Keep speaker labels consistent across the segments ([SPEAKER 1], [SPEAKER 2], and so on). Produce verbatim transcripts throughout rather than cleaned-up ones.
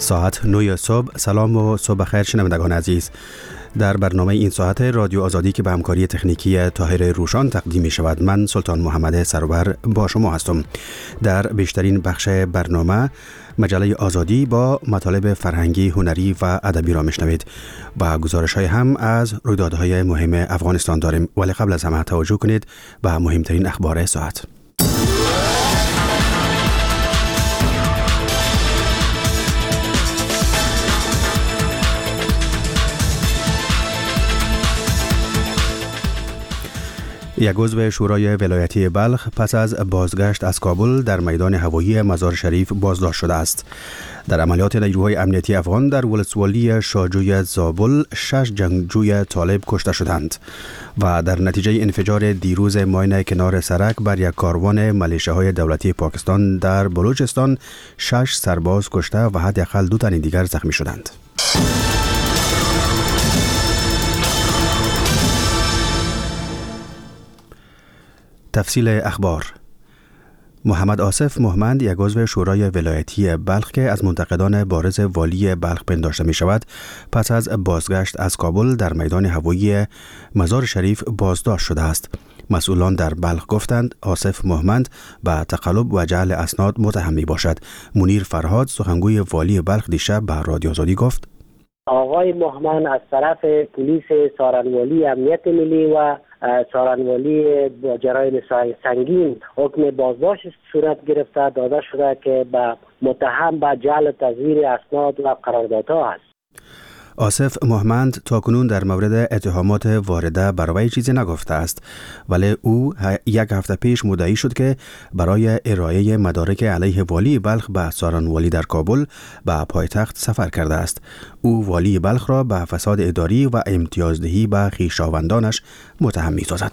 [SPEAKER 1] ساعت نه صبح. سلام و صبح خیر شنوندگان عزیز. در برنامه این ساعت رادیو آزادی که به همکاری تکنیکی طاهر روشان تقدیم می شود، من سلطان محمد سرور با شما هستم. در بیشترین بخش برنامه مجله آزادی با مطالب فرهنگی، هنری و ادبی را میشنوید و گزارش های هم از رویدادهای مهم افغانستان داریم. ولی قبل از همه توجه کنید به مهمترین اخبار ساعت. یک عضو شورای ولایتی بلخ پس از بازگشت از کابل در میدان هوایی مزار شریف بازداشت شده است. در عملیات نیروهای امنیتی افغان در ولسوالی شاجوی زابل شش جنگجوی طالب کشته شدند و در نتیجه انفجار دیروز ماین کنار سرک بر یک کاروان ملیشه‌های دولتی پاکستان در بلوچستان شش سرباز کشته و حداقل دو تن دیگر زخمی شدند. تفصیل اخبار. محمد آصف مهمند، یک عضو شورای ولایتی بلخ که از منتقدان بارز والی بلخ پنداشته می شود، پس از بازگشت از کابل در میدان هوایی مزار شریف بازداشت شده است. مسئولان در بلخ گفتند آصف مهمند به تقلب و جعل اسناد متهم می باشد. منیر فرهاد، سخنگوی والی بلخ، دیشب به رادیو آزادی گفت
[SPEAKER 2] آقای مهمند از طرف پلیس سارنوالی امنیت ملی و سارنوالی با جرایم سنگین حکم بازداشت صورت گرفته داده شده که به متهم به جعل تزویر اسناد و قراردادها است.
[SPEAKER 1] آصف مهمند تاکنون در مورد اتهامات وارده برای چیزی نگفته است، ولی او یک هفته پیش مدعی شد که برای ارائه مدارک علیه والی بلخ به سارنوالی در کابل به پایتخت سفر کرده است. او والی بلخ را به فساد اداری و امتیازدهی به خویشاوندانش متهم می‌سازد.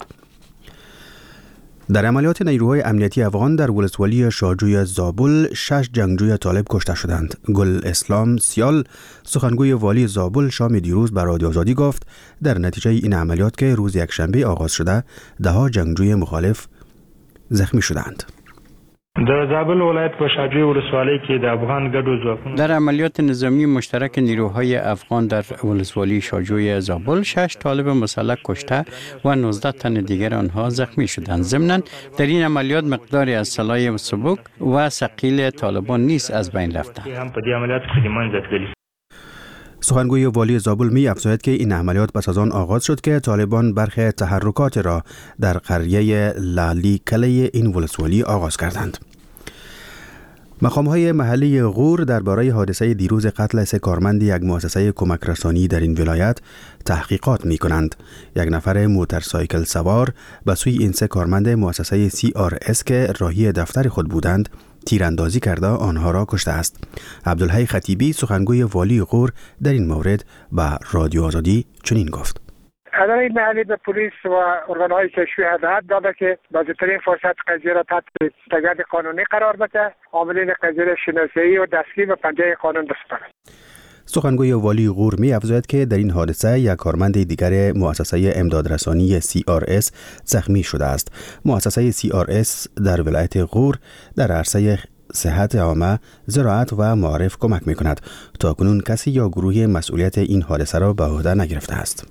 [SPEAKER 1] در عملیات نیروهای امنیتی افغان در ولسوالی شاجوی زابل شش جنگجوی طالب کشته شدند. گل اسلام سیال، سخنگوی والی زابل، شام دیروز به رادیو آزادی گفت در نتیجه این عملیات که روز یکشنبه آغاز شده ده ها جنگجوی مخالف زخمی شدند.
[SPEAKER 3] در زابل ولایت په شاجوی ولسوالی کې د افغان ګډو ځواکونو
[SPEAKER 4] در عملیات نظامی مشترک نیروهای افغان در ولسوالی شاجوی زابل شش طالب مسلح کشته و نوزده تن دیگر آنها زخمی شدند. ضمناً در این عملیات مقداری از سلاح سبک و ثقیل طالبان نیز از بین رفته.
[SPEAKER 3] هم په دې عملیات کې د منځ تللی.
[SPEAKER 1] سخنگوی والی زابل می افزاید که این عملیات پس از آن آغاز شد که طالبان برخی تحرکات را در قریه لالی کلی این ولسوالی آغاز کردند. مقام‌های محلی غور درباره حادثه دیروز قتل سه کارمند یک مؤسسه کمک رسانی در این ولایت تحقیقات می کنند. یک نفر موتورسایکل سوار به سوی این سه کارمند مؤسسه سی آر اس که راهی دفتر خود بودند تیراندازی کرده آنها را کشته است. عبدالحی خطیبی، سخنگوی والی غور، در این مورد به رادیو آزادی چنین گفت:
[SPEAKER 5] اداره محلی به پلیس و ارگان‌های کشفی هدایت داده که با زودترین فرصت قضیه را تحت تگرد قانونی قرار بده، عاملین قضیه را شناسایی و دستگیر به پنجه قانون بسپارد.
[SPEAKER 1] سخنگوی والی غور می افزاید که در این حادثه یک کارمند دیگر مؤسسه امدادرسانی سی آر اس زخمی شده است. مؤسسه سی آر اس در ولایت غور در عرصه صحت عامه، زراعت و معارف کمک می کند. تاکنون کسی یا گروهی مسئولیت این حادثه را به عهده نگرفته است.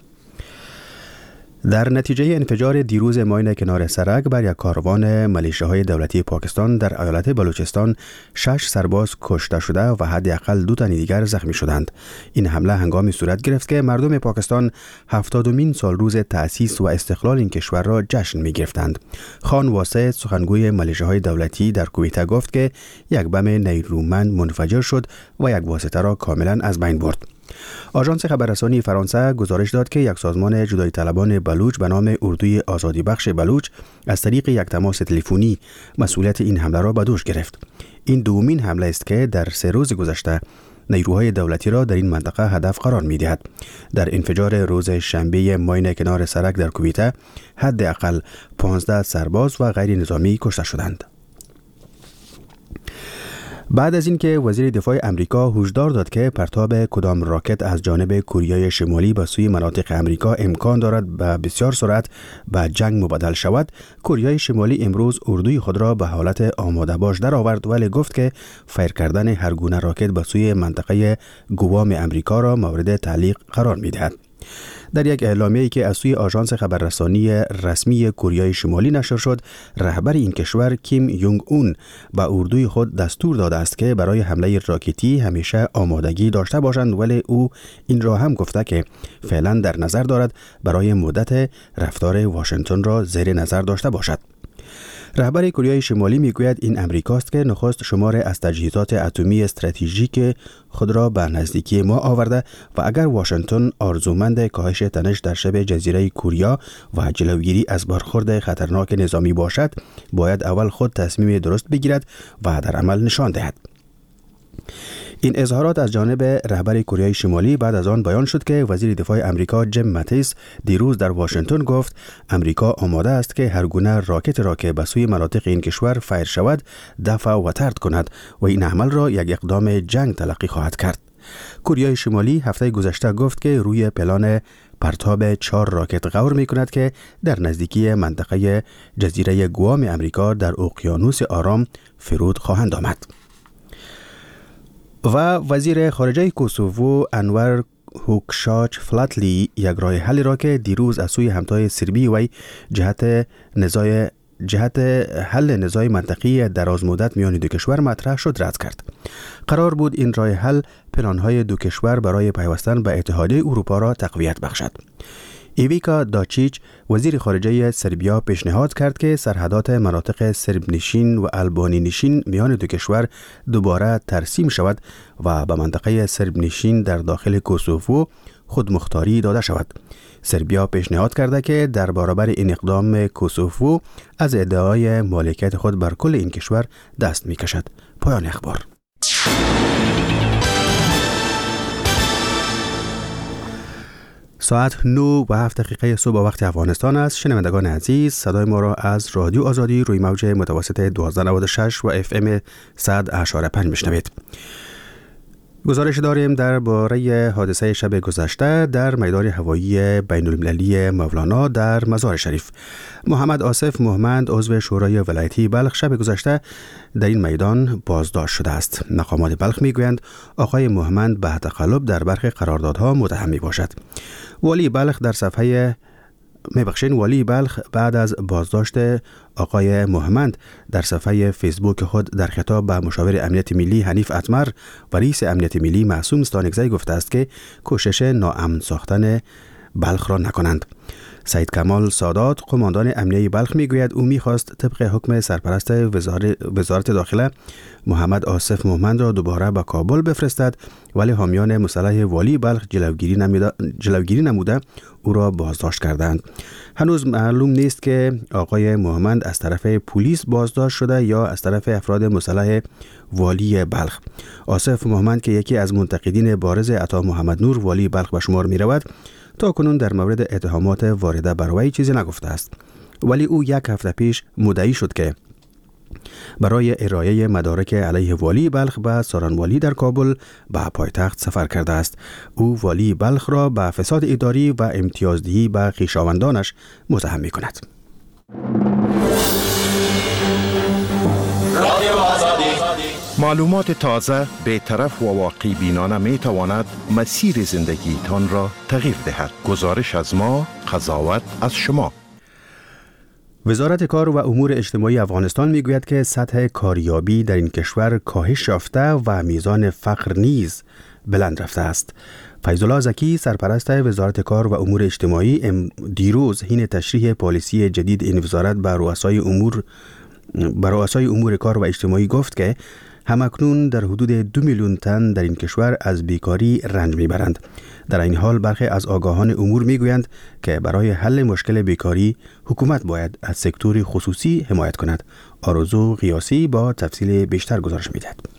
[SPEAKER 1] در نتیجه انفجار دیروز ماین کنار سرک بر یک کاروان ملیشه‌های دولتی پاکستان در ایالت بلوچستان شش سرباز کشته شده و حداقل دو تن دیگر زخمی شدند. این حمله هنگامی صورت گرفت که مردم پاکستان هفتادمین سال روز تأسیس و استقلال این کشور را جشن می گرفتند. خان واسع، سخنگوی ملیشه‌های دولتی در کویت، گفت که یک بم نیرومند منفجر شد و یک واسطه را کاملا از بین برد. آژانس خبررسانی فرانسه گزارش داد که یک سازمان جدایی طلبان بلوچ به نام اردوی آزادی بخش بلوچ از طریق یک تماس تلفنی مسئولیت این حمله را به دوش گرفت. این دومین حمله است که در سه روز گذشته نیروهای دولتی را در این منطقه هدف قرار می دهد. در انفجار روز شنبه ماین کنار سرک در کویت حداقل پانزده سرباز و غیر نظامی کشته شدند. بعد از اینکه وزیر دفاع امریکا هشدار داد که پرتاب کدام راکت از جانب کره شمالی به سوی مناطق امریکا امکان دارد به بسیار سرعت به جنگ مبدل شود، کره شمالی امروز اردوی خود را به حالت آماده باش در آورد، ولی گفت که فیر کردن هر گونه راکت به سوی منطقه گوام امریکا را مورد تعلیق قرار می‌دهد. در یک اعلامیه‌ای که از سوی آژانس خبررسانی رسمی کره شمالی نشر شد، رهبر این کشور کیم یونگ اون به اردوی خود دستور داده است که برای حمله راکتی همیشه آمادگی داشته باشند، ولی او این را هم گفته که فعلا در نظر دارد برای مدت رفتار واشنگتن را زیر نظر داشته باشد. رهبر کره شمالی میگوید این امریکاست که نخست شمار از تجهیزات اتمی استراتژیک خود را به نزدیکی ما آورده و اگر واشنگتن آرزومند کاهش تنش در شبه جزیره کوریا و جلوگیری از برخورد خطرناک نظامی باشد، باید اول خود تصمیم درست بگیرد و در عمل نشان دهد. این اظهارات از جانب رهبر کره شمالی بعد از آن بیان شد که وزیر دفاع امریکا جیم ماتیس دیروز در واشنگتن گفت امریکا آماده است که هر گونه راکت را که به سوی مناطق این کشور فیر شود دفع و طرد کند و این عمل را یک اقدام جنگ تلقی خواهد کرد. کره شمالی هفته گذشته گفت که روی پلان پرتاب چهار راکت غور می کند که در نزدیکی منطقه جزیره گوام امریکا در اقیانوس آرام فرود خواهند آمد. و وزیر خارجه کوسوو انور هوکشاچ فلاتلی یک راه حل را که دیروز از سوی همتای سربی وی جهت نزاع جهت حل نزاع منطقی دراز مدت میان دو کشور مطرح شد رد کرد. قرار بود این راه حل پلان‌های دو کشور برای پیوستن به اتحادیه اروپا را تقویت بخشد. ایویکا داچیچ وزیر خارجه سربیا پیشنهاد کرد که سرحدات مناطق سرب نشین و البانی نشین میان دو کشور دوباره ترسیم شود و به منطقه سرب نشین در داخل کوسوو خودمختاری داده شود. سربیا پیشنهاد کرده که در برابر این اقدام کوسوو از ادعای مالکیت خود بر کل این کشور دست میکشد. پایان اخبار. ساعت نه و هفت دقیقه صبح وقت افغانستان است. شنوندگان عزیز، صدای ما را از رادیو آزادی روی موج متوسط دوازده نود و شش و اف ام صد اشاره پنج میشنوید. گزارش داریم درباره حادثه شب گذشته در میدان هوایی بین المللی مولانا در مزار شریف. محمد آصف مهمند عضو شورای ولایتی بلخ شب گذشته در این میدان بازداشت شده است. مقامات بلخ میگویند آقای مهمند به تقلب در برخی قراردادها متهم می باشد. والی بلخ در صفحه میبخشین والی بلخ بعد از بازداشت آقای مهمند در صفحه فیسبوک خود در خطاب به مشاور امنیت ملی حنیف اتمر و رئیس امنیت ملی معصوم ستانکزی گفته است که کوشش ناامن ساختن بلخ را نکنند. سید کمال سادات قماندان امنیه بلخ میگوید او میخواست طبق حکم سرپرست وزارت داخله محمد آصف مهمند را دوباره به کابل بفرستد، ولی حامیان مسلح والی بلخ جلوگیری نموده, جلوگیری نموده او را بازداشت کردند. هنوز معلوم نیست که آقای مهمند از طرف پلیس بازداشت شده یا از طرف افراد مسلح والی بلخ. آصف مهمند که یکی از منتقدین بارز عطا محمد نور والی بلخ به شمار می رود، تا کنون در مورد اتهامات وارده بر وی چیزی نگفته است، ولی او یک هفته پیش مدعی شد که برای ارائه مدارک علیه والی بلخ به سارنوالی در کابل به پایتخت سفر کرده است. او والی بلخ را به فساد اداری و امتیازدهی به خویشاوندانش متهم می کند.
[SPEAKER 6] معلومات تازه، بی‌طرف و واقعی بینانه می تواند مسیر زندگی تان را تغییر دهد. گزارش از ما، قضاوت از شما.
[SPEAKER 1] وزارت کار و امور اجتماعی افغانستان میگوید که سطح کاریابی در این کشور کاهش یافته و میزان فقر نیز بلند رفته است. فیض‌الله زکی سرپرست وزارت کار و امور اجتماعی دیروز حین تشریح پالیسی جدید این وزارت بر رؤسای امور بر رؤسای امور کار و اجتماعی گفت که همکنون در حدود دو میلیون تن در این کشور از بیکاری رنج میبرند. در این حال برخی از آگاهان امور میگویند که برای حل مشکل بیکاری حکومت باید از سکتور خصوصی حمایت کند. آرزو قیاسی با تفصیل بیشتر گزارش میدهد.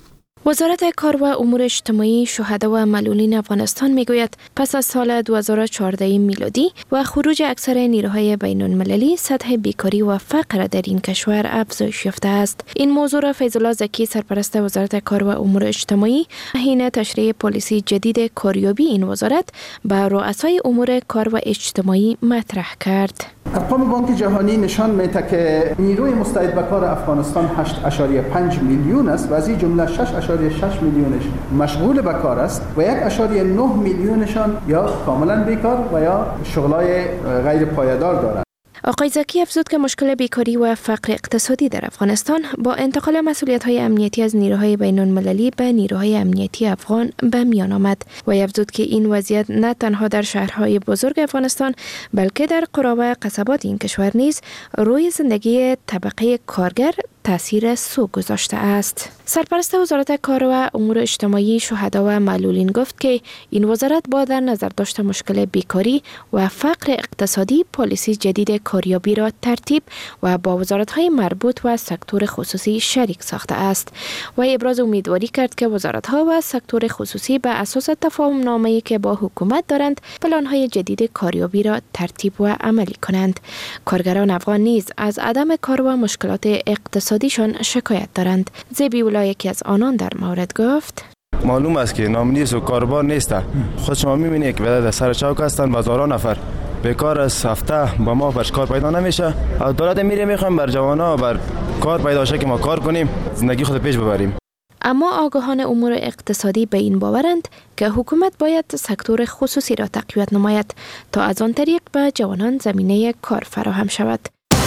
[SPEAKER 7] وزارت کار و امور اجتماعی شهدا و معلولین افغانستان میگوید پس از سال دو هزار و چهارده میلادی و خروج اکثر نیروهای بین المللی سطح بیکاری و فقر در این کشور افزایش یافته است. این موضوع را فیض الله زکی سرپرست وزارت کار و امور اجتماعی حین تشریح پالیسی جدید کاریابی این وزارت به رؤسای امور کار و اجتماعی مطرح کرد.
[SPEAKER 8] ارقام بانک جهانی نشان میده که نیروی مستعد به کار افغانستان هشت و پنج میلیون است و از این جمله شش و شش میلیونش مشغول به کار است و یک و نه میلیونشان یا کاملا بیکار و یا شغلای غیر پایدار دارند.
[SPEAKER 7] آقای زکی افزود که مشکل بیکاری و فقر اقتصادی در افغانستان با انتقال مسئولیت‌های امنیتی از نیروهای بین‌المللی به نیروهای امنیتی افغان به میان آمد و افزود که این وضعیت نه تنها در شهرهای بزرگ افغانستان بلکه در قرا و قصبات این کشور نیز روی زندگی طبقه کارگر تاثیر سو گذاشته است. سرپرست وزارت کار و امور اجتماعی شهدا و معلولین گفت که این وزارت با در نظر داشت مشکل بیکاری و فقر اقتصادی پالیسی جدید کاریابی را ترتیب و با وزارت‌های مربوط و سکتور خصوصی شریک ساخته است و ابراز امیدواری کرد که وزارت‌ها و سکتور خصوصی به اساس تفاهم نامه‌ای که با حکومت دارند پلان‌های جدید کاریابی را ترتیب و عملی کنند. کارگران افغان نیز از عدم کار و مشکلات اقتصادی دیشان شکایت دارند. زبی اولا یکی از آنان در مورد گفت:
[SPEAKER 9] معلوم است که نام نیست و کاربار نیست. خود شما می‌بینید که در سر چوک هستند هزاران نفر بیکار از هفته با ما برش کار پیدا نمیشه. از دولت میره میخوایم بر جوانا بر کار پیدا شه که ما کار کنیم زندگی خود پیش ببریم.
[SPEAKER 7] اما آگاهان امور اقتصادی به این باورند که حکومت باید سکتور خصوصی را تقویت نماید تا از آن طریق به جوانان زمینه کار فراهم شود.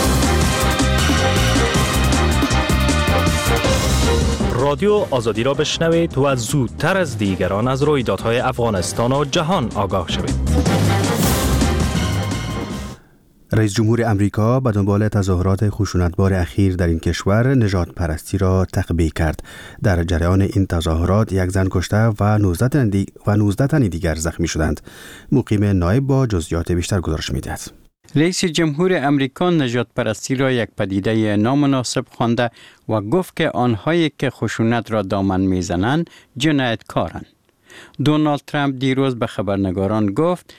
[SPEAKER 10] رادیو آزادی را بشنوید و زودتر از دیگران از رویدادهای افغانستان و جهان آگاه شوید.
[SPEAKER 1] رئیس جمهور امریکا به دنبال تظاهرات خشونتبار اخیر در این کشور نژاد پرستی را تقبیح کرد. در جریان این تظاهرات یک زن کشته و نوزده تن دیگر زخمی شدند. مقیم نایب با جزئیات بیشتر گزارش می‌دهد.
[SPEAKER 4] رئیس جمهور امریکا نژاد پرستی را یک پدیده نامناسب خوانده و گفت که آنهایی که خشونت را دامن میزنند جنایتکارند. دونالد ترامپ دیروز به خبرنگاران گفت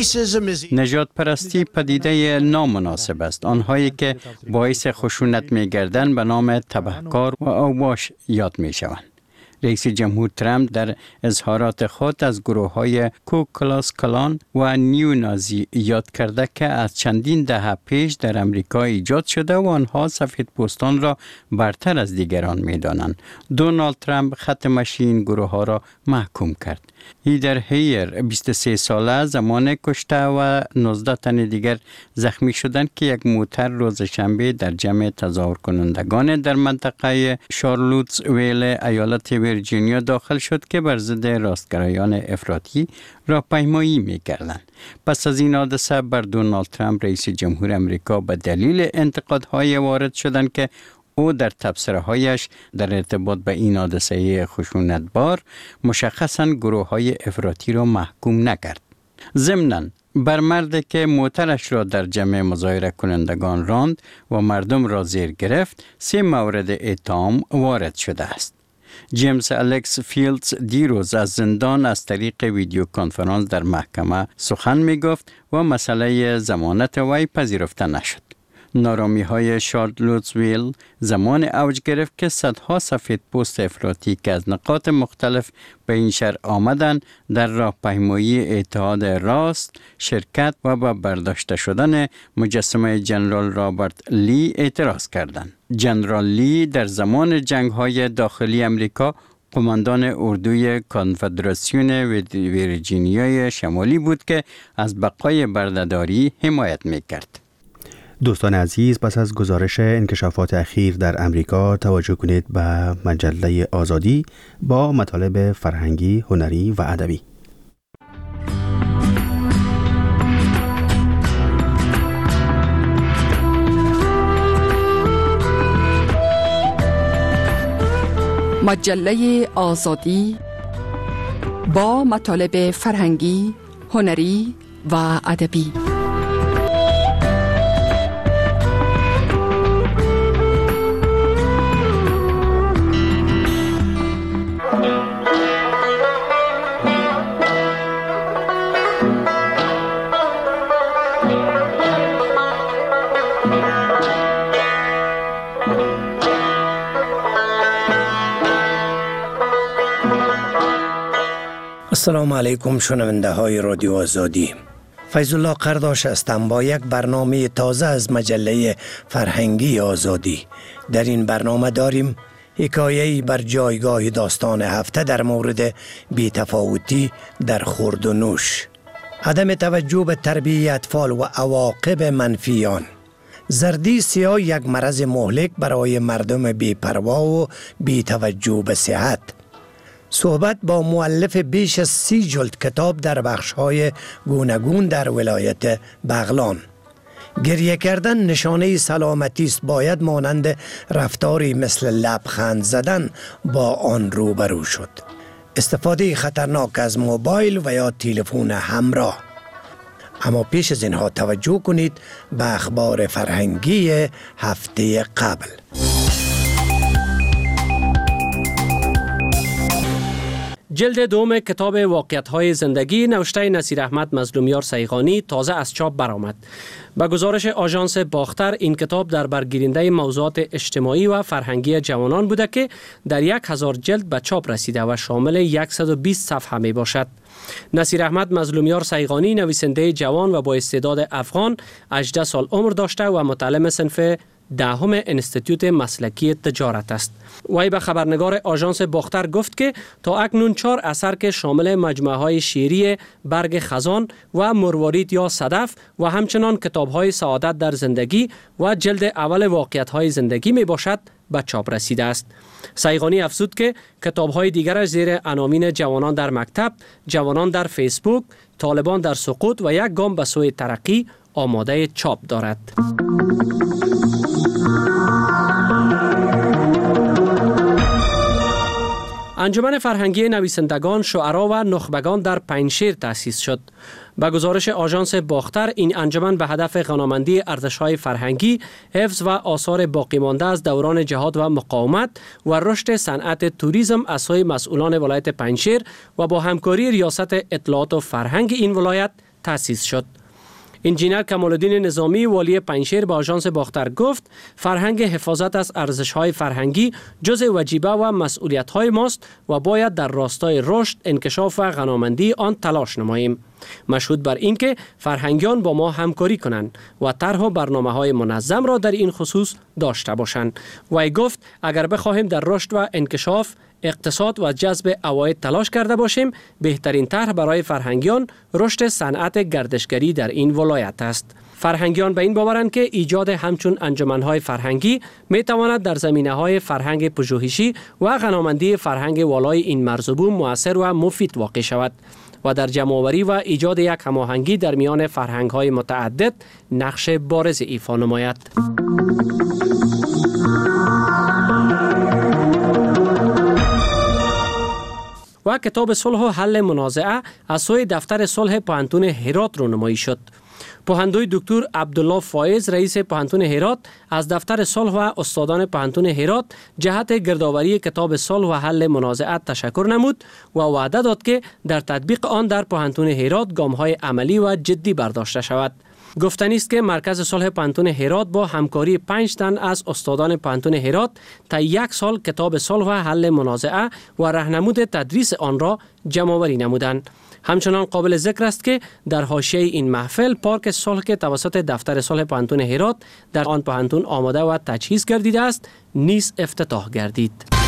[SPEAKER 4] نژاد پرستی پدیده نامناسب است. آنهایی که باعث خشونت میگردند به نام تبهکار و اوباش یاد میشوند. رئیس جمهور ترامپ در اظهارات خود از گروه‌های کوکلاس کلان و نیو نازی یاد کرده که از چندین دهه پیش در امریکا ایجاد شده و آنها سفید پوستان را برتر از دیگران می‌دانند. دونالد ترامپ خط مشی این گروه‌ها را محکوم کرد. هیدر هیر بیست و سه ساله زمان کشته و نوزده تن دیگر زخمی شدند که یک موتر روز شنبه در جمع تظاهر کنندگان در منطقه شارلوتسویل ایالت ویرجینیا داخل شد که بر ضد راستگرایان افراطی راهپیمایی می‌کردند. پس از این حادثه بر دونالد ترامپ رئیس جمهور امریکا به دلیل انتقادهای وارد شدند که او در تبصره‌هایش در ارتباط به این حادثه خشونتبار مشخصاً گروه‌های افراطی را محکوم نکرد. ضمناً بر مردی که موترش را در جمع مظاهره کنندگان راند و مردم را زیر گرفت سه مورد اتهام وارد شده است. جیمز الکس فیلدز دیروز از زندان از طریق ویدیو کنفرانس در محکمه سخن می گفت و مسئله ضمانت وی پذیرفته نشد. نارامی های شارلوتسویل زمان اوج گرفت که صدها سفید پوست افراطی که از نقاط مختلف به این شهر آمدند در راهپیمایی اتحاد راست شرکت و با برداشته شدن مجسمه جنرال رابرت لی اعتراض کردند. جنرال لی در زمان جنگ‌های داخلی امریکا قماندان اردوی کنفدراسیون ویرجینیای شمالی بود که از بقای بردهداری حمایت می‌کرد.
[SPEAKER 1] دوستان عزیز، پس از گزارش انکشافات اخیر در امریکا توجه کنید به مجله آزادی با مطالب فرهنگی، هنری و ادبی.
[SPEAKER 11] مجله آزادی با مطالب فرهنگی، هنری و ادبی.
[SPEAKER 12] السلام علیکم شنونده های رادیو آزادی. فیض الله قرداش هستم با یک برنامه تازه از مجله فرهنگی آزادی. در این برنامه داریم حکایه‌ای بر جایگاه داستان هفته در مورد بی‌تفاوتی در خورد و نوش، عدم توجه به تربیت اطفال و عواقب منفی آن. زردی سیاه یک مرض مهلک برای مردم بی‌پروا و بی‌توجه به صحت. صحبت با مؤلف بیش از سی جلد کتاب در بخش‌های گوناگون در ولایت بغلان. گریه کردن نشانه سلامتی است، باید مانند رفتاری مثل لبخند زدن با آن روبرو شد. استفاده خطرناک از موبایل و یا تلفن همراه. اما پیش از اینها توجه کنید به اخبار فرهنگی هفته قبل.
[SPEAKER 13] جلد دوم کتاب واقعیت‌های زندگی نوشته نصیر احمد مظلومیار سیغانی تازه از چاپ برآمد. با گزارش آژانس باختر این کتاب در برگیرنده موضوعات اجتماعی و فرهنگی جوانان بوده که در یک هزار جلد به چاپ رسیده و شامل صد و بیست صفحه می باشد. نصیر احمد مظلومیار سیغانی نویسنده جوان و با استعداد افغان، هجده سال عمر داشته و متعلم صنف دهم انستیتوت مسلکی تجارت است. وی به خبرنگار آژانس باختر گفت که تا اکنون چهار اثر که شامل مجموعه های شعری برگ خزان و مروارید یا صدف و همچنان کتاب های سعادت در زندگی و جلد اول واقعیت های زندگی می باشد به چاپ رسیده است. سیغانی افزود که کتاب های دیگرش زیر عناوین جوانان در مکتب، جوانان در فیسبوک، طالبان در سقوط و یک گام به سوی ترقی آماده چاپ دارد. انجمن فرهنگی نویسندگان، شعرا و نخبگان در پنجشیر تأسیس شد. با گزارش آژانس باختر این انجمن به هدف غنامندی ارزش‌های فرهنگی، حفظ و آثار باقی مانده از دوران جهاد و مقاومت و رشد صنعت توریسم از سوی مسئولان ولایت پنجشیر و با همکاری ریاست اطلاعات و فرهنگ این ولایت تأسیس شد. انجینر کمال‌الدین نظامی والی پنجشیر به آژانس باختر گفت فرهنگ حفاظت از ارزش‌های فرهنگی جزء وجیبه و مسئولیت‌های ماست و باید در راستای رشد، انکشاف و غنامندی آن تلاش نماییم. مشهود بر این که فرهنگیان با ما همکاری کنند و طرح و برنامه‌های منظم را در این خصوص داشته باشند. وی گفت اگر بخواهیم در رشد و انکشاف اقتصاد و جذب عواید تلاش کرده باشیم، بهترین طرح برای فرهنگیان رشد صنعت گردشگری در این ولایت است. فرهنگیان به این باورند که ایجاد همچون انجمن‌های فرهنگی می‌تواند در زمینه‌های فرهنگ پژوهشی و غنامندی فرهنگ والای این مرزبون مؤثر و مفید واقع شود و در جمع‌آوری و ایجاد یک هماهنگی در میان فرهنگ‌های متعدد نقش بارز ایفا نماید. و کتاب صلح و حل منازعه از سوی دفتر صلح پوهنتون هرات رونمایی شد. پوهندوی دکتر عبدالله فایز رئیس پوهنتون هرات از دفتر صلح و استادان پوهنتون هرات جهت گردآوری کتاب صلح و حل منازعه تشکر نمود و وعده داد که در تطبیق آن در پوهنتون هرات گام‌های عملی و جدی برداشته شود. گفتنی است که مرکز صلح پوهنتون هرات با همکاری پنج تن از استادان پوهنتون هرات تا یک سال کتاب صلح و حل منازعه و راهنمود تدریس آن را جمع‌آوری نمودند. همچنان قابل ذکر است که در حاشیه این محفل پارک صلح که توسط دفتر صلح پوهنتون هرات در آن پوهنتون آماده و تجهیز گردیده است نیز افتتاح گردید.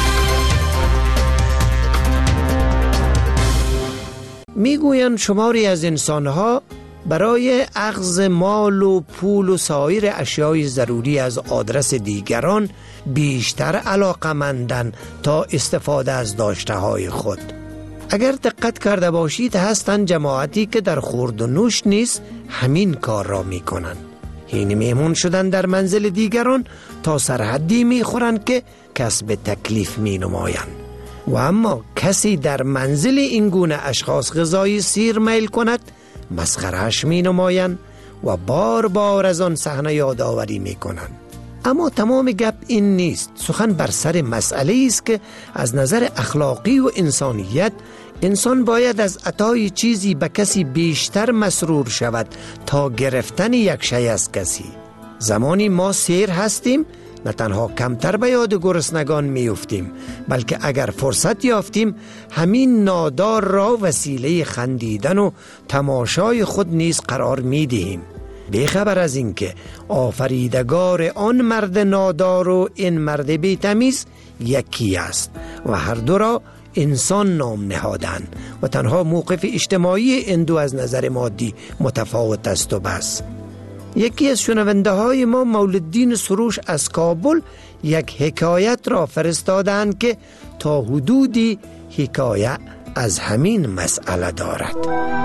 [SPEAKER 12] میگویند شماری از انسانها برای اخذ مال و پول و سایر اشیای ضروری از آدرس دیگران بیشتر علاقمندند تا استفاده از داشته‌های خود. اگر دقت کرده باشید هستند جماعتی که در خورد و نوش نیز همین کار را می کنند. این میمون شدن در منزل دیگران تا سرحدی می خورند که کسب تکلیف می نمایند. و اما کسی در منزل این گونه اشخاص غذای سیر میل کند مسخره‌اش می نمایند و بار بار از آن صحنه یادآوری می کنند. اما تمام گپ این نیست. سخن بر سر مسئله است که از نظر اخلاقی و انسانیت انسان باید از عطای چیزی به کسی بیشتر مسرور شود تا گرفتن یک شی از کسی. زمانی ما سیر هستیم نه تنها کمتر به یاد گرسنگان می افتیم، بلکه اگر فرصت یافتیم همین نادار را وسیله خندیدن و تماشای خود نیز قرار می دهیم، بیخبر از اینکه آفریدگار آن مرد نادار و این مرد بی‌تمیز یکی است و هر دو را انسان نام نهادن و تنها موقف اجتماعی این دو از نظر مادی متفاوت است و بس. یکی از شنونده های ما مولدین سروش از کابل یک حکایت را فرستادند که تا حدودی حکایت از همین مسئله دارد.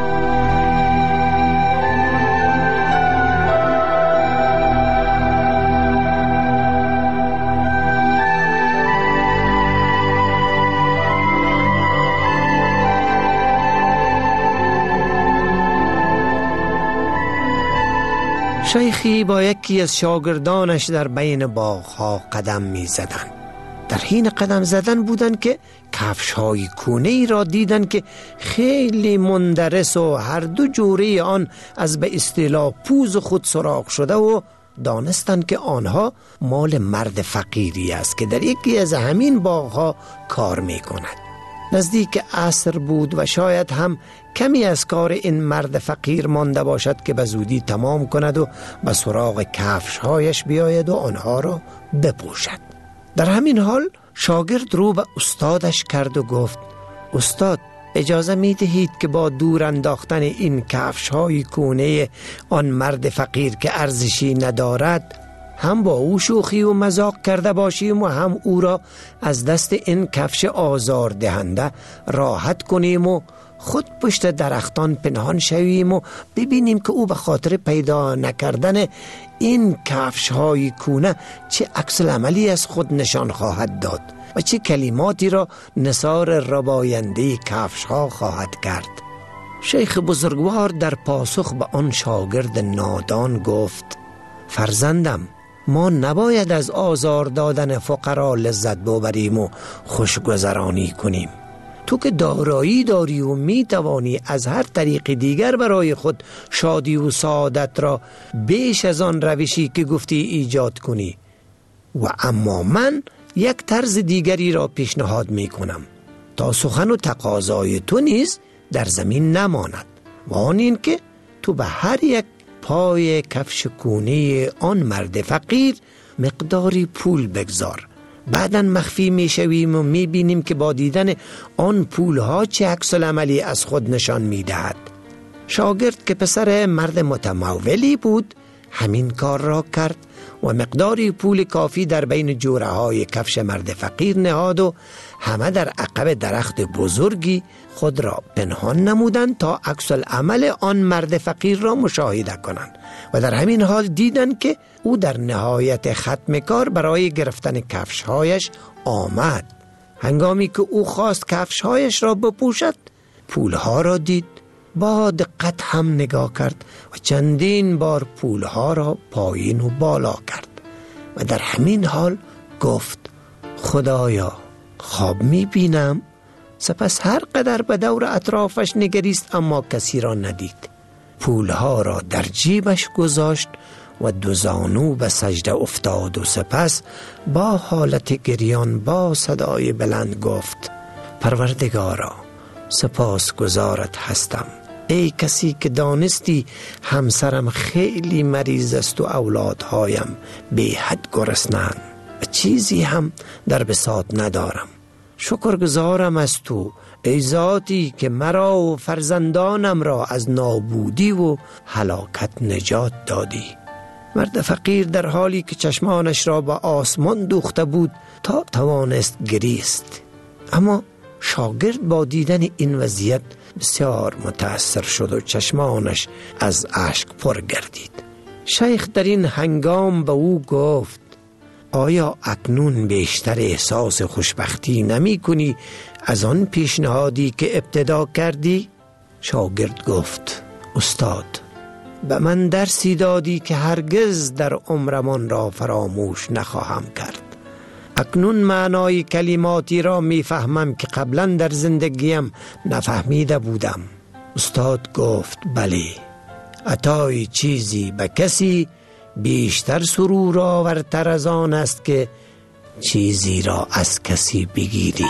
[SPEAKER 12] شیخی با یکی از شاگردانش در بین باغ‌ها قدم می زدن. در حین قدم زدن بودن که کفش‌های کونه‌ای را دیدن که خیلی مندرس و هر دو جوره آن از به اصطلاح پوز خود سراغ شده و دانستند که آنها مال مرد فقیری است که در یکی از همین باغ‌ها کار می کند. نزدیک عصر بود و شاید هم کمی از کار این مرد فقیر مانده باشد که به زودی تمام کند و به سراغ کفش‌هایش بیاید و آنها را بپوشد. در همین حال شاگرد رو به استادش کرد و گفت: استاد، اجازه می دهید که با دور انداختن این کفش‌های کونه آن مرد فقیر که ارزشی ندارد هم با او شوخی و مذاق کرده باشیم و هم او را از دست این کفش آزار دهنده راحت کنیم و خود پشت درختان پنهان شویم و ببینیم که او به خاطر پیدا نکردن این کفش های کونه چه عکس العملی از خود نشان خواهد داد و چه کلماتی را نثار رباینده کفش ها خواهد کرد. شیخ بزرگوار در پاسخ به آن شاگرد نادان گفت: فرزندم، ما نباید از آزار دادن فقرا لذت ببریم و خوشگذرانی کنیم. تو که دارایی داری و می توانی از هر طریق دیگر برای خود شادی و سعادت را بیش از آن روشی که گفتی ایجاد کنی. و اما من یک طرز دیگری را پیشنهاد می کنم تا سخن و تقاضای تو نیز در زمین نماند و آن این که تو به هر یک پای کفش کونه آن مرد فقیر مقداری پول بگذار. بعداً مخفی می شویم و می بینیم که با دیدن آن پول ها چه عکس العملی از خود نشان می دهد. شاگرد که پسر مرد متمولی بود همین کار را کرد و مقداری پول کافی در بین جوره های کفش مرد فقیر نهاد و همه در عقب درخت بزرگی خود را پنهان نمودند تا عکس العمل آن مرد فقیر را مشاهده کنند و در همین حال دیدند که او در نهایت ختم کار برای گرفتن کفشهایش آمد. هنگامی که او خواست کفشهایش را بپوشد پولها را دید، با دقت هم نگاه کرد و چندین بار پولها را پایین و بالا کرد و در همین حال گفت: خدایا، خواب می بینم؟ سپس هر قدر به دور اطرافش نگریست اما کسی را ندید. پولها را در جیبش گذاشت و دو زانو به سجده افتاد و سپس با حالت گریان با صدای بلند گفت: پروردگارا، سپاس گزارت هستم. ای کسی که دانستی همسرم خیلی مریض است و اولادهایم بی حد گرسنه‌اند و چیزی هم در بساط ندارم. شکرگزارم از تو ای ذاتی که مرا و فرزندانم را از نابودی و هلاکت نجات دادی. مرد فقیر در حالی که چشمانش را به آسمان دوخته بود تا توانست گریست، اما شاگرد با دیدن این وضعیت بسیار متأثر شد و چشمانش از اشک پر گردید. شیخ در این هنگام به او گفت: آیا اکنون بیشتر احساس خوشبختی نمی کنی از آن پیشنهادی که ابتدا کردی؟ شاگرد گفت: استاد، به من درسی دادی که هرگز در عمرمان را فراموش نخواهم کرد. اکنون معنای کلماتی را می فهمم که قبلا در زندگیم نفهمیده بودم. استاد گفت: بله، عطای چیزی به کسی بیشتر سرور آورتر از آن است که چیزی را از کسی بگیری.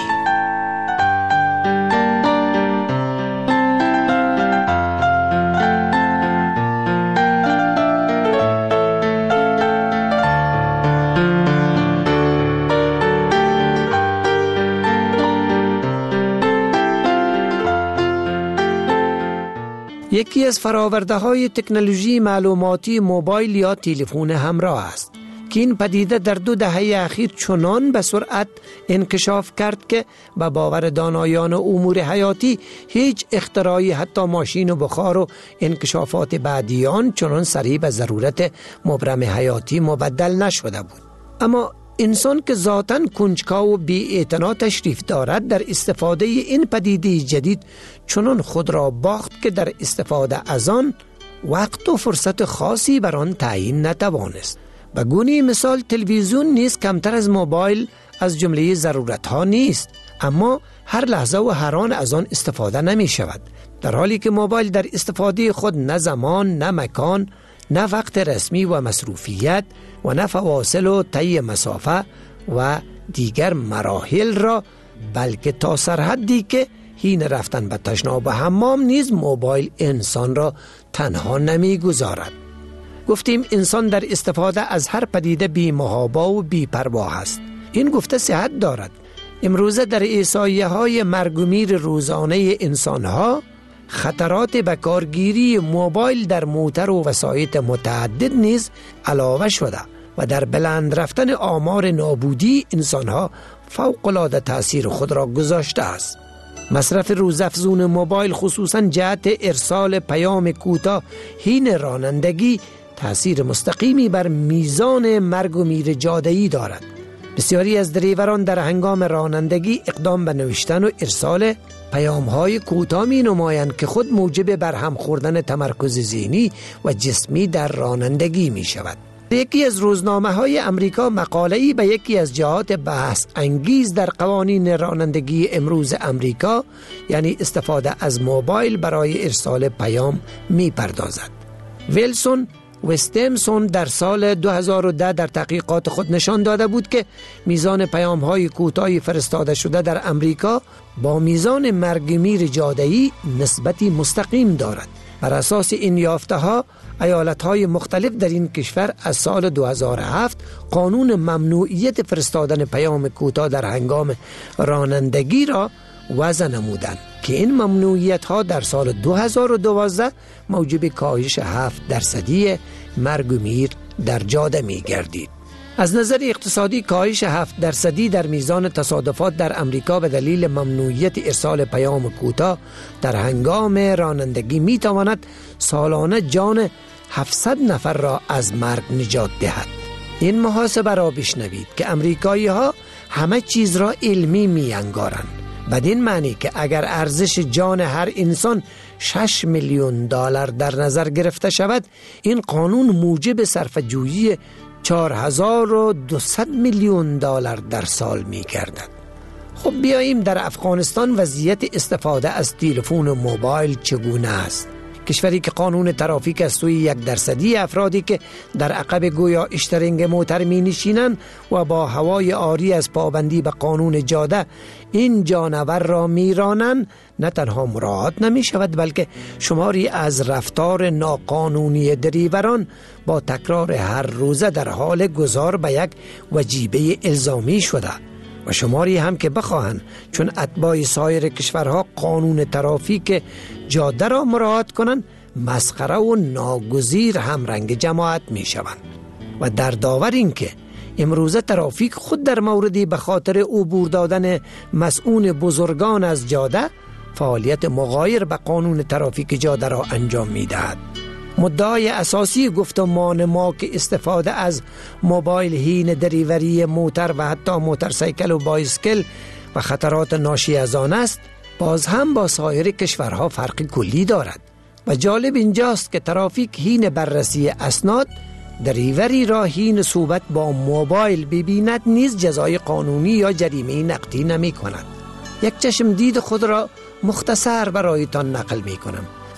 [SPEAKER 12] یکی از فراورده‌های تکنولوژی معلوماتی موبایل یا تلفن همراه است که این پدیده در دو دهه اخیر چنان به سرعت انکشاف کرد که به باور دانایان امور حیاتی هیچ اختراعی حتی ماشین و بخار و انکشافات بعدی آن چنان سریع به ضرورت مبرم حیاتی مبدل نشده بود. اما انسان که ذاتاً کنجکاو و بی‌اعتنا تشریف دارد در استفاده این پدیده جدید چنان خود را باخت که در استفاده از آن وقت و فرصت خاصی بر آن تعیین نتوانست. به گونه مثال تلویزیون نیز کمتر از موبایل از جمله ضرورت ها نیست، اما هر لحظه و هر آن از آن استفاده نمی شود، در حالی که موبایل در استفاده خود نه زمان، نه مکان، نه وقت رسمی و مصروفیت و نه فواصل و طی مسافه و دیگر مراحل را، بلکه تا سرحدی که حین رفتن به تشناب و حمام نیز موبایل انسان را تنها نمی گذارد. گفتیم انسان در استفاده از هر پدیده بی محابا و بی پروا است. این گفته صحت دارد. امروزه در احصایه های مرگ و میر روزانه انسان ها خطرات به کارگیری موبایل در موتر و وسایط متعدد نیز علاوه شده و در بلند رفتن آمار نابودی انسان ها فوق العاده تأثیر خود را گذاشته است. مصرف روزافزون موبایل خصوصاً جهت ارسال پیام کوتاه حین رانندگی تأثیر مستقیمی بر میزان مرگ و میر جاده‌ای دارد. بسیاری از دریوران در هنگام رانندگی اقدام به نوشتن و ارسال پیام‌های کوتاه می نمایند که خود موجب برهم خوردن تمرکز ذهنی و جسمی در رانندگی می شود. یکی از روزنامه‌های امریکا مقاله‌ای به یکی از جهات بحث انگیز در قوانین رانندگی امروز امریکا، یعنی استفاده از موبایل برای ارسال پیام می پردازد. ویلسون و استیمسون در سال دو هزار و ده در تحقیقات خود نشان داده بود که میزان پیام‌های کوتاه فرستاده شده در امریکا با میزان مرگ میر جاده‌ای نسبتی مستقیم دارد. بر اساس این یافته‌ها ایالت‌های مختلف در این کشور از سال دو هزار و هفت قانون ممنوعیت فرستادن پیام کوتاه در هنگام رانندگی را وضع نمودند که این ممنوعیت‌ها در سال دو هزار و دوازده موجب کاهش هفت درصدی مرگ و میر در جاده می گردید. از نظر اقتصادی کاهش هفت درصدی در میزان تصادفات در امریکا به دلیل ممنوعیت ارسال پیام کوتاه در هنگام رانندگی می تواند سالانه جان هفتصد نفر را از مرگ نجات دهد. این محاسبه را بشنوید که امریکایی ها همه چیز را علمی می انگارند، بدین معنی که اگر ارزش جان هر انسان شش میلیون دلار در نظر گرفته شود، این قانون موجب صرفه‌جویی چهار هزار و دویست میلیون دلار در سال می گردد. خب بیاییم در افغانستان وضعیت استفاده از تلفن و موبایل چگونه است؟ کشوری که قانون ترافیک از سوی یک درصدی افرادی که در عقب گویا اشترینگ موتر می نشینند و با هوای عاری از پابندی به قانون جاده این جانور را می رانند نه تنها مراعات نمی شود، بلکه شماری از رفتار ناقانونی دریوران با تکرار هر روزه در حال گذار به یک وجیبه الزامی شده و شماری هم که بخواهند چون اتباع سایر کشورها قانون ترافیک جاده را مراعات کنند مسخره و ناگزیر هم رنگ جماعت می شوند. و در داور این که امروزه ترافیک خود در موردی به خاطر عبور دادن مسئول بزرگان از جاده فعالیت مغایر به قانون ترافیک جاده را انجام می دهد. مدعای اساسی گفتمان ما که استفاده از موبایل حین دریوری موتر و حتی موتورسیکل و بایسکل و خطرات ناشی از آن است، باز هم با سایر کشورها فرق کلی دارد. و جالب اینجاست که ترافیک حین بررسی اسناد دریوری را حین صحبت با موبایل ببیند نیز جزای قانونی یا جریمه نقدی نمی کند. یک چشم دید خود را مختصر برایتان نقل می کنم.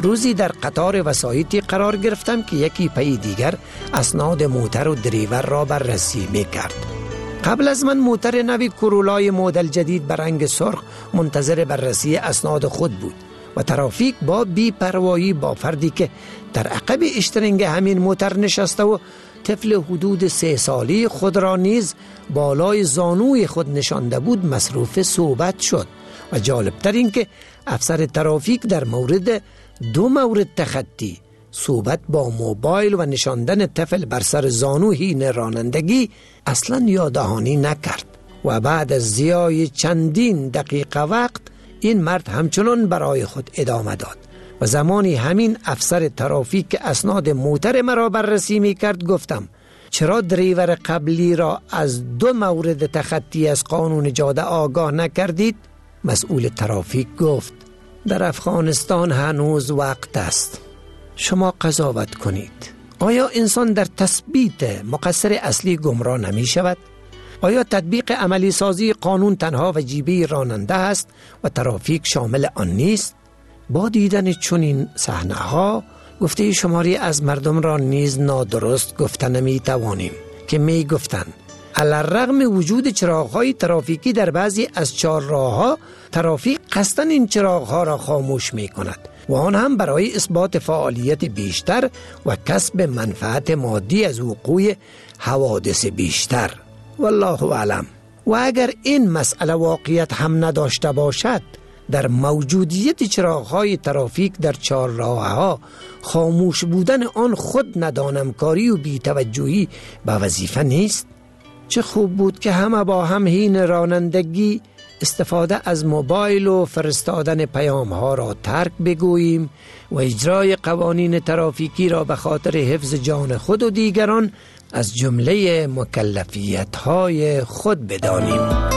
[SPEAKER 12] روزی در قطار وسایطی قرار گرفتم که یکی پی دیگر اسناد موتر و دریور را بررسی می کرد. قبل از من موتر نوی کرولای مدل جدید به رنگ سرخ منتظر بررسی اسناد خود بود و ترافیک با بی‌پروایی با فردی که در عقب اشترنگ همین موتر نشسته و طفل حدود سه سالی خود را نیز بالای زانوی خود نشانده بود مصروف صحبت شد و جالبتر این که افسر ترافیک در مورد دو مورد تخطی، صحبت با موبایل و نشاندن طفل بر سر زانو حین رانندگی، اصلا یاددهانی نکرد و بعد از ضیاع چندین دقیقه وقت این مرد همچنان برای خود ادامه داد و زمانی همین افسر ترافیک که اسناد موتر مرا بررسی می کرد گفتم چرا دریور قبلی را از دو مورد تخطی از قانون جاده آگاه نکردید؟ مسئول ترافیک گفت در افغانستان هنوز وقت است، شما قضاوت کنید. آیا انسان در تثبیت مقصر اصلی گمراه نمی شود؟ آیا تطبیق عملی سازی قانون تنها وجیبه راننده است و ترافیک شامل آن نیست؟ با دیدن چنین صحنه‌ها گفته شماری از مردم را نیز نادرست گفته نمی توانیم که می گفتند علی‌الرغم وجود چراغ‌های ترافیکی در بعضی از چهارراه‌ها، ترافیک قصداً این چراغ‌ها را خاموش می‌کند و آن هم برای اثبات فعالیت بیشتر و کسب منفعت مادی از وقوع حوادث بیشتر. والله اعلم. و اگر این مسئله واقعیت هم نداشته باشد، در موجودیت چراغ‌های ترافیک در چهارراه‌ها خاموش بودن آن خود ندانمکاری و بی‌توجهی به وظیفه نیست؟ چه خوب بود که همه با هم حین رانندگی استفاده از موبایل و فرستادن پیام ها را ترک بگوییم و اجرای قوانین ترافیکی را به خاطر حفظ جان خود و دیگران از جمله مکلفیت های خود بدانیم.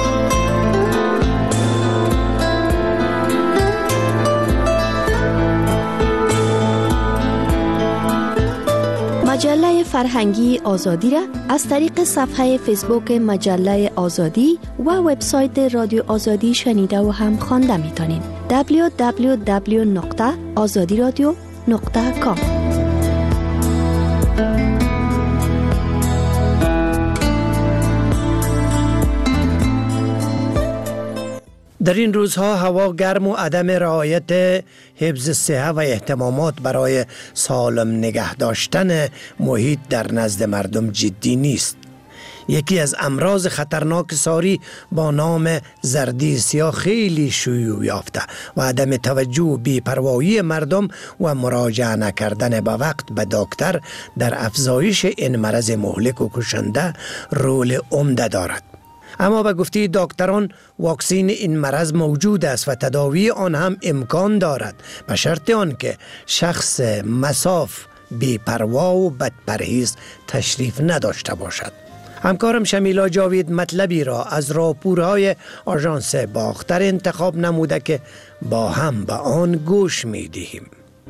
[SPEAKER 7] مجله فرهنگی آزادی را از طریق صفحه فیسبوک مجله آزادی و وبسایت رادیو آزادی شنیده و هم خوانده میتونین. دبلیو دبلیو دبلیو نقطه آزادی رادیو نقطه کام.
[SPEAKER 12] در این روزها هوا گرم و عدم رعایت حفظ صحه و اهتمامات برای سالم نگه داشتن محیط در نزد مردم جدی نیست. یکی از امراض خطرناک ساری با نام زردی سیاه خیلی شیوع یافته و عدم توجه و بی‌پروایی مردم و مراجعه نکردن به وقت به دکتر در افزایش این مرض مهلک و کشنده رول عمده دارد. اما به گفته دکتران واکسین این مرض موجود است و تداوی آن هم امکان دارد به شرط آن که شخص مصاف بی‌پروا و بدپرهیز تشریف نداشته باشد. همکارم شمیلا جاوید مطلبی را از راپورهای آژانس باختر انتخاب نموده که با هم به آن گوش می دهیم.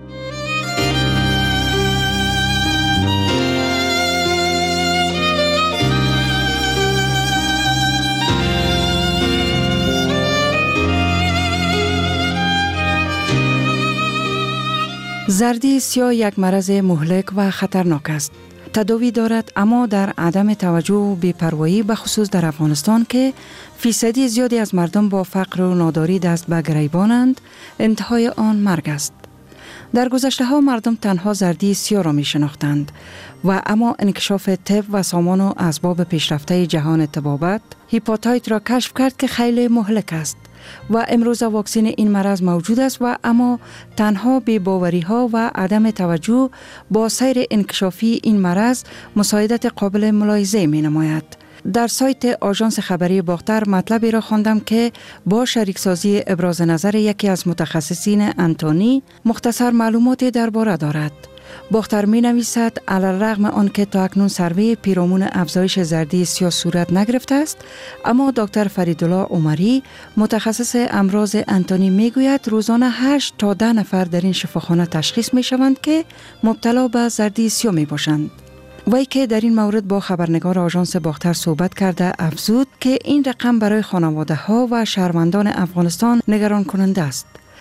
[SPEAKER 14] زردی سیاه یک مرض مهلک و خطرناک است. تداوی دارد اما در عدم توجه و بی‌پروایی به خصوص در افغانستان که فیصدی زیادی از مردم با فقر و ناداری دست به گریبانند، انتهای آن مرگ است. در گذشته ها مردم تنها زردی سیاه را می شناختند و اما انکشاف طب و سامان و اسباب پیشرفته جهان طبابت هپاتیت را کشف کرد که خیلی مهلک است و امروز واکسین این مرض موجود است و اما تنها بی‌باوری ها و عدم توجه با سیر انکشافی این مرض مساعدت قابل ملاحظه می نماید. در سایت آژانس خبری باختر مطلبی را خواندم که با شریکسازی ابراز نظر یکی از متخصصین انتونی مختصر معلوماتی درباره دارد. باختر می نویسد علی‌رغم آنکه تا اکنون سروی پیرامون افزایش زردی سیاه صورت نگرفته است، اما دکتر فریدالله عمری متخصص امراض انتونی می گوید روزانه هشت تا ده نفر در این شفاخانه تشخیص می شوند که مبتلا به زردی سیاه می باشند. وی که در این مورد با خبرنگار آژانس باختر صحبت کرده افزود که این رقم برای خانواده ها و شهروندان افغانستان نگران کننده است.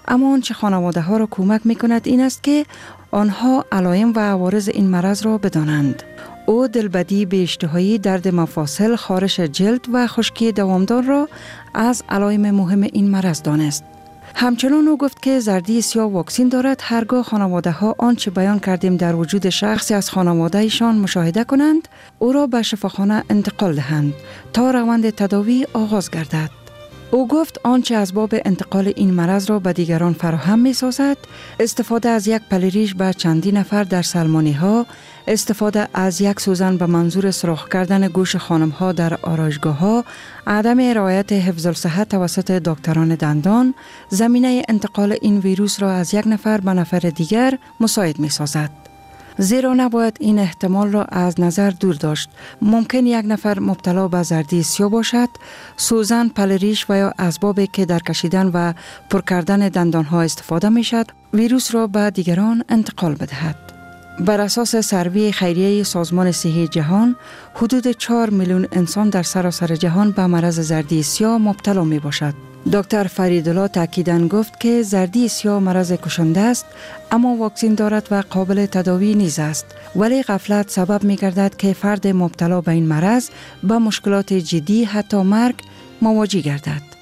[SPEAKER 14] اما آنچه خانواده ها را کمک می کند این است که آنها علائم و عوارض این مرض را بدانند. او دلبدی، بی اشتهایی، درد مفاصل، خارش جلد و خشکی دوامدار را از علائم مهم این مرض دانست. همچنان او گفت که زردی سیاه واکسین دارد. هرگاه خانواده ها آنچه بیان کردیم در وجود شخصی از خانواده ایشان مشاهده کنند، او را به شفاخانه انتقال دهند تا روند تداوی آغاز گردد. او گفت آنچه اسباب انتقال این مرض را به دیگران فراهم می سازد، استفاده از یک پلریش به چندین نفر در سلمانی ها، استفاده از یک سوزن به منظور سوراخ کردن گوش خانم ها در آرایشگاه ها، عدم رعایت حفظ الصحت توسط دکتران دندان، زمینه انتقال این ویروس را از یک نفر به نفر دیگر مساعد می سازد. زیرا نباید این احتمال را از نظر دور داشت. ممکن یک نفر مبتلا به زردی سیاه باشد، سوزن، پلریش و یا اسبابی که در کشیدن و پر کردن دندان ها استفاده می شد، ویروس را به دیگران انتقال بدهد. بر اساس سروی خیریه سازمان صحی جهان، حدود چهار میلیون انسان در سراسر جهان به مرض زردی سیاه مبتلا می باشد. دکتر فریدالله تاکیداً گفت که زردی سیاه مرض کشنده است، اما واکسین دارد و قابل تداوی نیز است، ولی غفلت سبب می گردد که فرد مبتلا به این مرض به مشکلات جدی حتی مرگ مواجه گردد.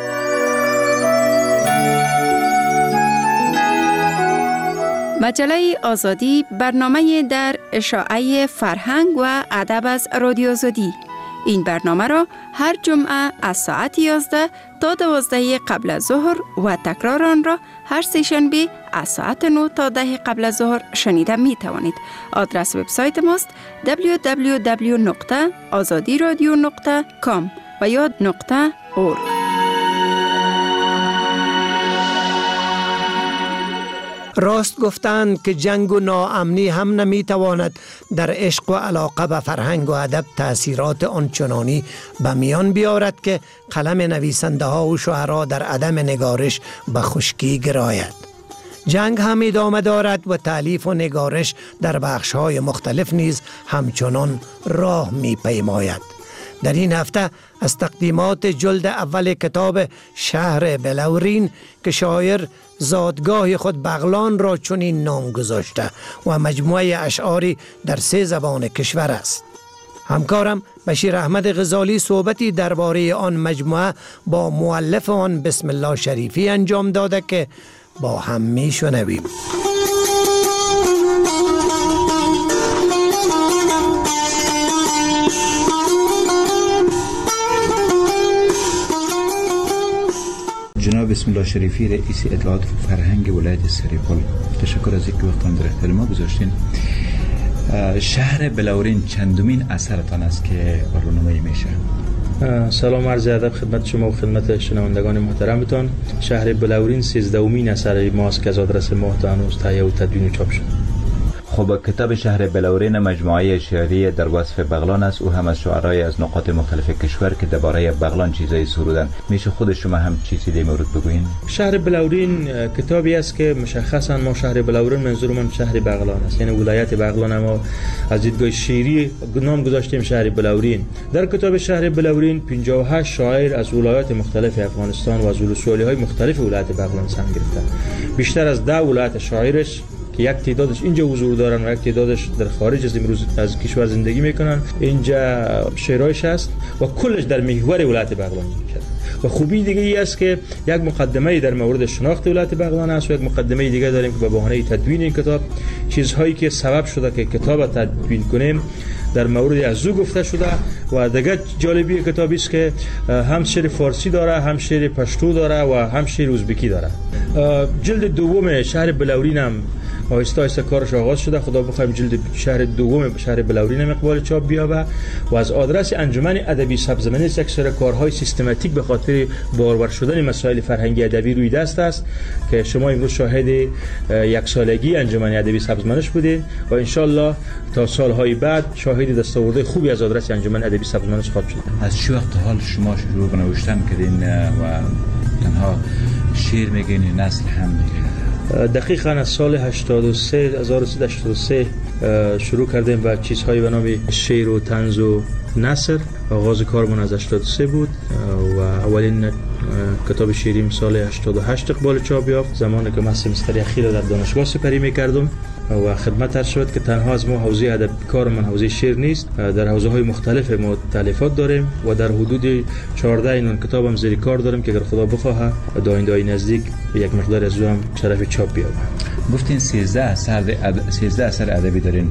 [SPEAKER 15] مجله آزادی برنامه در اشاعه فرهنگ و ادب از رادیو آزادی. این برنامه را هر جمعه از ساعت یازده تا دوازده قبل از ظهر و تکرار آن را هر سه شنبه از ساعت نه تا ده قبل از ظهر شنیده می توانید. آدرس وبسایت ماست دبلیو دبلیو دبلیو نقطه آزادی رادیو نقطه کام و یا نقطه اورگ.
[SPEAKER 12] راست گفتند که جنگ و ناامنی هم نمیتواند در عشق و علاقه به فرهنگ و ادب تأثیرات آنچنانی به میان بیارد که قلم نویسنده ها و شاعرها در عدم نگارش به خشکی گراید. جنگ هم ادامه دارد و تالیف و نگارش در بخش های مختلف نیز همچنان راه می پیماید. در این هفته از تقدیمات جلد اول کتاب شهر بلورین که شاعر زادگاه خود بغلان را چنین نام گذاشته و مجموعه اشعاری در سه زبان کشور است. همکارم بشیر احمد غزالی صحبتی درباره آن مجموعه با مؤلف آن بسم الله شریفی انجام داده که با هم می شنویم.
[SPEAKER 16] جناب بسم الله شریفی رئیس اطلاعات فرهنگ ولایت سریپال، تشکر از اینکه وقتتان در اختیار ما گذاشتین. شهر بلورین چندمین اثرتان است که رونمایی میشه؟
[SPEAKER 17] سلام عرض ادب خدمت شما و خدمت شنوندگان محترمتان. شهر بلورین سیزدهمین اثر ماست که از آدرس ما تا هنوز تهیه و تدوین و چاپ شد.
[SPEAKER 16] خب کتاب شهر بلورین مجموعه شعری در وصف بغلان است. او هم از شعرای از نقاط مختلف کشور که درباره بغلان چیزایی سرودن. میشه خود شما هم چیزی در مورد بگوین؟
[SPEAKER 17] شهر بلورین کتابی است که مشخصا ما شهر بلورین منظور من شهر بغلان است، یعنی ولایت بغلان. ما از دیدگاه شعری نام گذاشتیم شهر بلورین. در کتاب شهر بلورین پنجاه و هشت شاعر از ولایات مختلف افغانستان و از ولسوالی‌های مختلف ولایت بغلان سهم گرفتند. بیشتر از ده ولایت شاعرش که یک تعدادش اینجا حضور دارن و یک تعدادش در خارج از امروز از کشور زندگی میکنن، اینجا شعرهایش است و کلش در محور ولایت بغلان میشه. و خوبی دیگه ای است که یک مقدمه در مورد شناخت ولایت بغلان است و یک مقدمه دیگه داریم که به بهانه تدوین این کتاب چیزهایی که سبب شده که کتاب تدوین کنیم در مورد از او گفته شده. و دیگه جالبی کتابی است که هم شعر فارسی داره، هم شعر پشتو داره و هم شعر ازبکی داره. جلد دوم شهر بلورین هم آهسته آهسته کارش آغاز شده. خدا بخوایم جلد شهر دوم شهر بلورین هم اقبال چاپ بیابه و از آدرس انجمن ادبی سبزمنی است یک سری کارهای سیستماتیک به خاطر بارور شدن مسائل فرهنگی ادبی روی دست است که شما امروز شاهد یک سالگی انجمن ادبی سبزمنش بودید و ان شاء الله تا سالهای بعد شاهد دستاورد خوبی از آدرس انجمن ادبی سبزمنش خواهد شد.
[SPEAKER 16] از چه وقت حال شما شروع به نوشتن کردین و تنها شعر میگین نثر هم میگین؟
[SPEAKER 17] دقیقاً از سال هشتاد و سه هزار و سیصد و هشتاد و سه شروع کردیم و چیزهایی به نام شعر و طنز و نثر. آغاز کارمون از هشتاد و سه بود و اولین کتاب شیرین سال هشتاد و هشت اقبال چاپ یافت، زمانی که من سمستر اخیر در دانشگاه سپری میکردم و خدمت عرض شد که تنها از ما حوزه ادب کار من حوزه شعر نیست، در حوزه های مختلف ما تالیفات داریم و در حدود چهارده اینون کتابم زیر کار داریم که اگر خدا بخواه در آینده نزدیک یک مقدار از اون شرف چاپ بیابم.
[SPEAKER 16] گفتین سیزده اثر سیزده اثر ادبی دارین.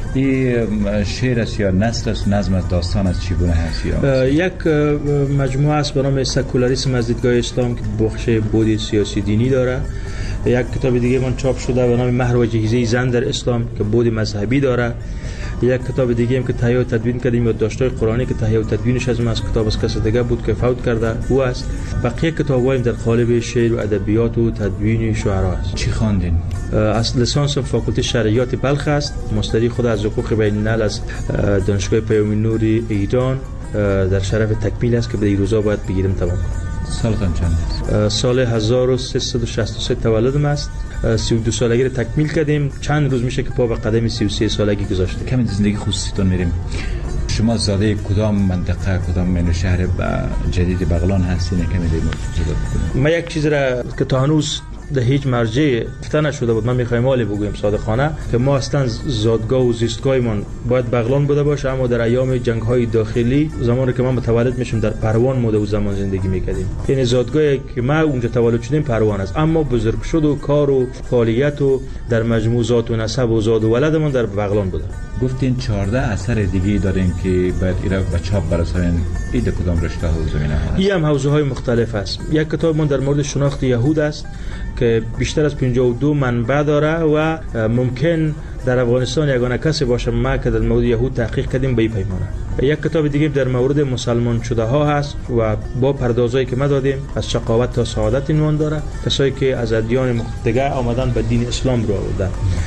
[SPEAKER 16] این شعر است یا نثر است، نظم است، داستان است، چگونه هست؟
[SPEAKER 17] یک مجموعه است به نام سکولاریسم از دیدگاه اسلام که بخش بود سیاسی دینی داره. یک کتاب دیگه من چاپ شده به نام مهر و جهیزه زن در اسلام که بود مذهبی داره. یک کتاب دیگه هم که تهیه و تدوین کردیم یادداشت‌های قرآنی که تهیه و تدوینش از من از کتاب از کس دیگه بود که فوت کرده او است. بقیه کتاب‌هایم در قالب شعر و ادبیات و تدوین شعرا است.
[SPEAKER 16] چی خواندین؟
[SPEAKER 17] از لیسانس فاکولته شرعیات بلخ است. مستری خود از حقوق بین الملل از دانشگاه پیام نور ایران در شرف تکمیل است که به این روزا باید بگیرم تمام کنم.
[SPEAKER 16] سالتان چند است؟
[SPEAKER 17] سال هزار و سیصد و شصت و سه تولدم است. سی و دو سالگی رو تکمیل کردیم. چند روز میشه که پا به قدم سی و سه سالگی گذاشتیم.
[SPEAKER 16] کمی زندگی خصوصیتون میریم. شما زاده کدام منطقه، کدام منو شهر جدید بغلان هستین؟ کمی دیگه
[SPEAKER 17] ما یک چیز را که تا هنوز در هیچ مرجع گفته نشده بود من میخوایم حالی بگویم صادقانه که ما اصلا زادگاه و زیستگاهمان باید بغلان بوده باشه، اما در ایام جنگ های داخلی زمانی که ما متولد میشیم در پروان ما در زمان زندگی میکردیم، یعنی زادگاهی که ما اونجا تولد شدیم پروان است، اما بزرگ شد و کار و فعالیت و در مجموع ذات و نسب و زاد و ولدمان در بغلان بوده.
[SPEAKER 16] گفتین چهارده اثر دیگه دارین که باید ایرا به چاپ برسونین. این کدام رشته ها و زمینه ها؟
[SPEAKER 17] این هم حوزه های مختلف است. یک کتاب من در مورد شناخت یهود است که بیشتر از پنجاه و دو منبع داره و ممکن در افغانستان یگانه کسی باشه ما که در مورد یهود تحقیق کردیم به این پیمانه. یک کتاب دیگه در مورد مسلمان شده ها هست و با پردازایی که ما دادیم از شقاوت تا سعادت عنوان داره، کسایی که از ادیان دیگه آمدن به دین اسلام رو آوردن.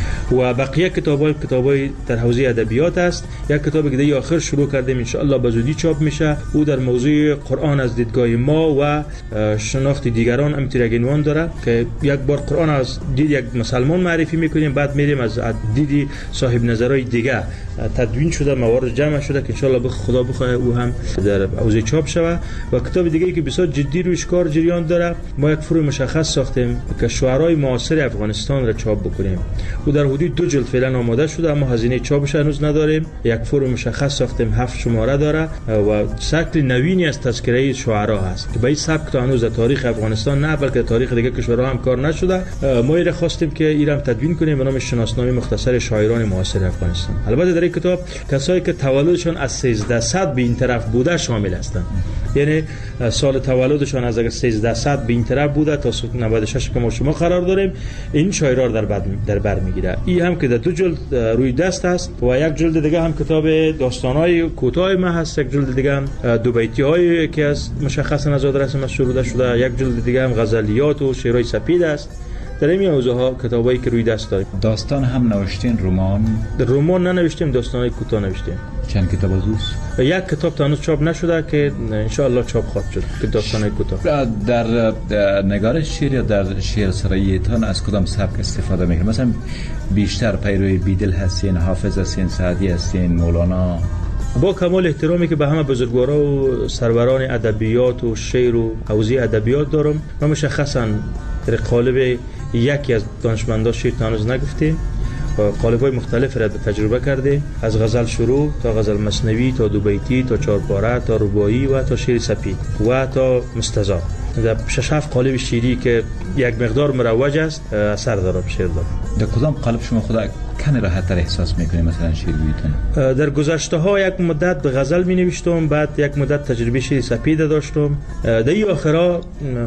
[SPEAKER 17] و بقیه کتابای کتابای در حوزه ادبیات است. یک کتاب دیگه آخر شروع کردیم ان شاء الله به زودی چاپ میشه، او در موضوع قرآن از دیدگاه ما و شناخت دیگران امتیاز عنوان داره که یک بار قرآن از دید یک مسلمان معرفی میکنیم، بعد میریم از دید صاحب نظرهای دیگه تدوین شده، موارد جمع شده که ان شاء الله به خدا بخواه او هم در حوزه چاپ شود. و کتاب دیگه که بسیار جدی روش کار جریان داره، ما یک فروع مشخص ساختیم که شعرهای معاصر افغانستان را چاپ بکنیم. او در حدود دو جلد فعلا آماده شده اما هزینه چاپش هنوز نداریم. یک فروع مشخص ساختیم، هفت شماره داره و شکل نوینی از تذکره شعرا هست که به این سبک تا هنوز در تاریخ افغانستان نه بلکه تاریخ دیگه کشورها هم کار نشده. ما ایره خواستیم که ایران تدوین کنیم به نام شناسنامه مختصر شاعران معاصر افغانستان. البته در این کتاب کسایی که تولدشون از سیزده صد به این طرف بوده شامل هستند، یعنی سال تولدشون از اگر سیزده صد به این طرف بوده تا نود و شش که ما شما قرار داریم، این شاعران در بر در بر میگیره. این هم که در دو جلد روی دست است و یک جلد دیگه هم کتاب داستان‌های کوتاه ما هست، یک جلد دیگه هم دو بیتی‌های که از مشخصا از آدرس ما سروده شده، یک جلد دیگه هم غزلیات و شعرهای سپید است. در این حوزه ها کتابایی که روی دست داریم.
[SPEAKER 16] داستان هم نوشتین؟ رمان؟
[SPEAKER 17] رمان ننوشتیم، داستان‌های کوتاه نوشتیم.
[SPEAKER 16] چند کتاب دوست؟
[SPEAKER 17] یک کتاب تا هنوز چاپ نشده که ان شاء الله چاپ خواهد شد که داستان‌های کوتاه.
[SPEAKER 16] در, در نگارش شعر یا در شعر سراییتان از کدام سبک استفاده می‌کنید؟ مثلا بیشتر پیروی بیدل هستین، حافظ هستین، سعدی هستین، مولانا؟
[SPEAKER 17] با کمال احترامی که به همه بزرگوارا و سروران ادبیات و شعر و حوزه ادبیات دارم، ما مشخصاً در قالب یکی از دانشمندان شعر هنوز نگفتیم، قالب‌های مختلف را تجربه کرده، از غزل شروع تا غزل مثنوی تا دو بیتی تا چهارپاره تا رباعی و تا شعر سپید و تا مستزاد. در شش هفت قالب شعری که یک مقدار مروج است اثر دارم شعر دارم.
[SPEAKER 16] در کدام قالب شما خدا کمی راحت تر احساس میکنید مثلا شعر بیتون؟
[SPEAKER 17] در گذشته ها یک مدت به غزل می نوشتم، بعد یک مدت تجربه شعر سپید داشتم. در این آخرا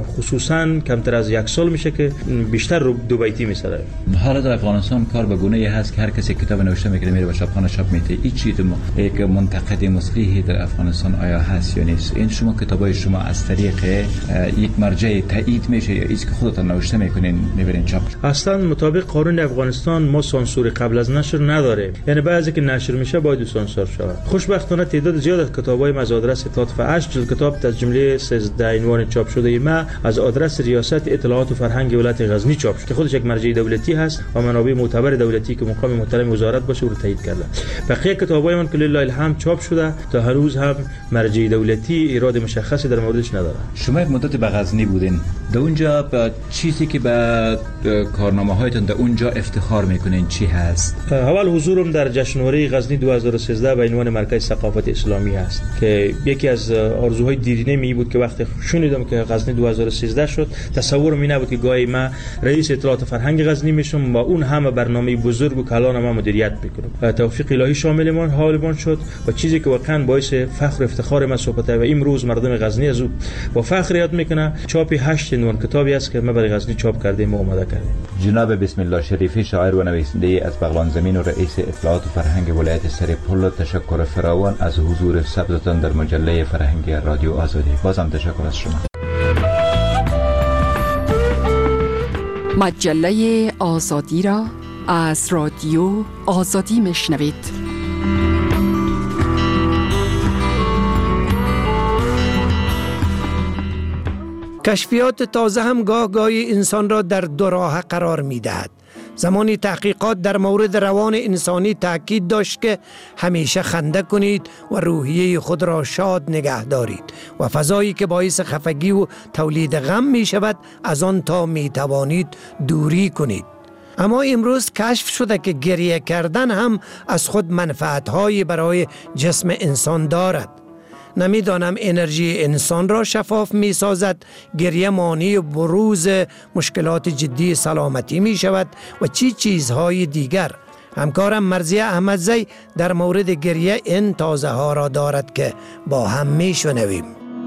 [SPEAKER 17] خصوصا کمتر از یک سال میشه که بیشتر دو بیتی میسره.
[SPEAKER 16] حالا در افغانستان کار به گونه ای هست که هر کسی کتاب نوشته میکنه میره به چاپخانه چاپ میده. این چیز یک منتقد مصلحی در افغانستان آیا هست یا نیست؟ این شما کتابای شما از طریق یک مرجع تایید میشه یا ایست که خودتون نوشته میکنین میبرین چاپ؟
[SPEAKER 17] اصلا مطابق قانون افغانستان ما سانسور قبل از نشر نداره، یعنی بعضی که نشر میشه باید سانسور شود. خوشبختانه تعداد زیاد از کتابای ما از آدرس اطلاعات و هشت جلد کتاب از جمله سیزده عنوان چاپ شده ما از آدرس ریاست اطلاعات و فرهنگ ولایت غزنی چاپ شده که خودش یک مرجع دولتی هست و منابع معتبر دولتی که مقام محترم وزارت باشه او رو تایید کرده. بقیه کتابای من که لله الحمد چاپ شده تا هنوز هم مرجع دولتی ایراد مشخصی در موردش نداره.
[SPEAKER 16] شما یک مدت به غزنی بودین، در اونجا با چیزی که به کارنامه‌هایتون در اونجا افتخار میکنین چی هست؟
[SPEAKER 17] اول حضورم در جشنواره غزنی دو هزار و سیزده به عنوان مرکز ثقافت اسلامی هست که یکی از آرزوهای دیرینه می بود که وقتی شنیدم که غزنی دو هزار و سیزده شد تصورم این نبود که گاهی ما رئیس اطلاعات فرهنگ غزنی میشم و اون همه برنامه بزرگ و کلان ما مدیریت میکنم. توفیق الهی شامل من حالمان شد و چیزی که واقعا باعث فخر و افتخار ما صحبت و امروز مردم غزنی از او با فخر یاد میکنه. چاپ هشت عنوان کتابی است که ما برای غزنی چاپ کردیم و آماده کردیم.
[SPEAKER 16] جناب بسم الله شریفی شاعر و نویسنده از بغلان زمین و رئیس اطلاعات و فرهنگ ولایت سرپل، تشکر فراوان از حضور ثبتتان در مجله فرهنگی رادیو آزادی. بازم تشکر از شما.
[SPEAKER 11] مجله آزادی را از رادیو آزادی میشنوید.
[SPEAKER 12] کشفیات تازه هم گاه گاهی انسان را در دو راه قرار می دهد. زمانی تحقیقات در مورد روان انسانی تاکید داشت که همیشه خنده کنید و روحیه خود را شاد نگه دارید و فضایی که باعث خفگی و تولید غم می شود از آن تا می توانید دوری کنید. اما امروز کشف شده که گریه کردن هم از خود منفعت‌هایی برای جسم انسان دارد. نمیدانم انرژی انسان را شفاف می سازد، گریه مانع بروز مشکلات جدی سلامتی می شود و چی چیزهای دیگر. همکارم مرضیه احمدزی در مورد گریه این تازه ها را دارد که با هم می شنویم.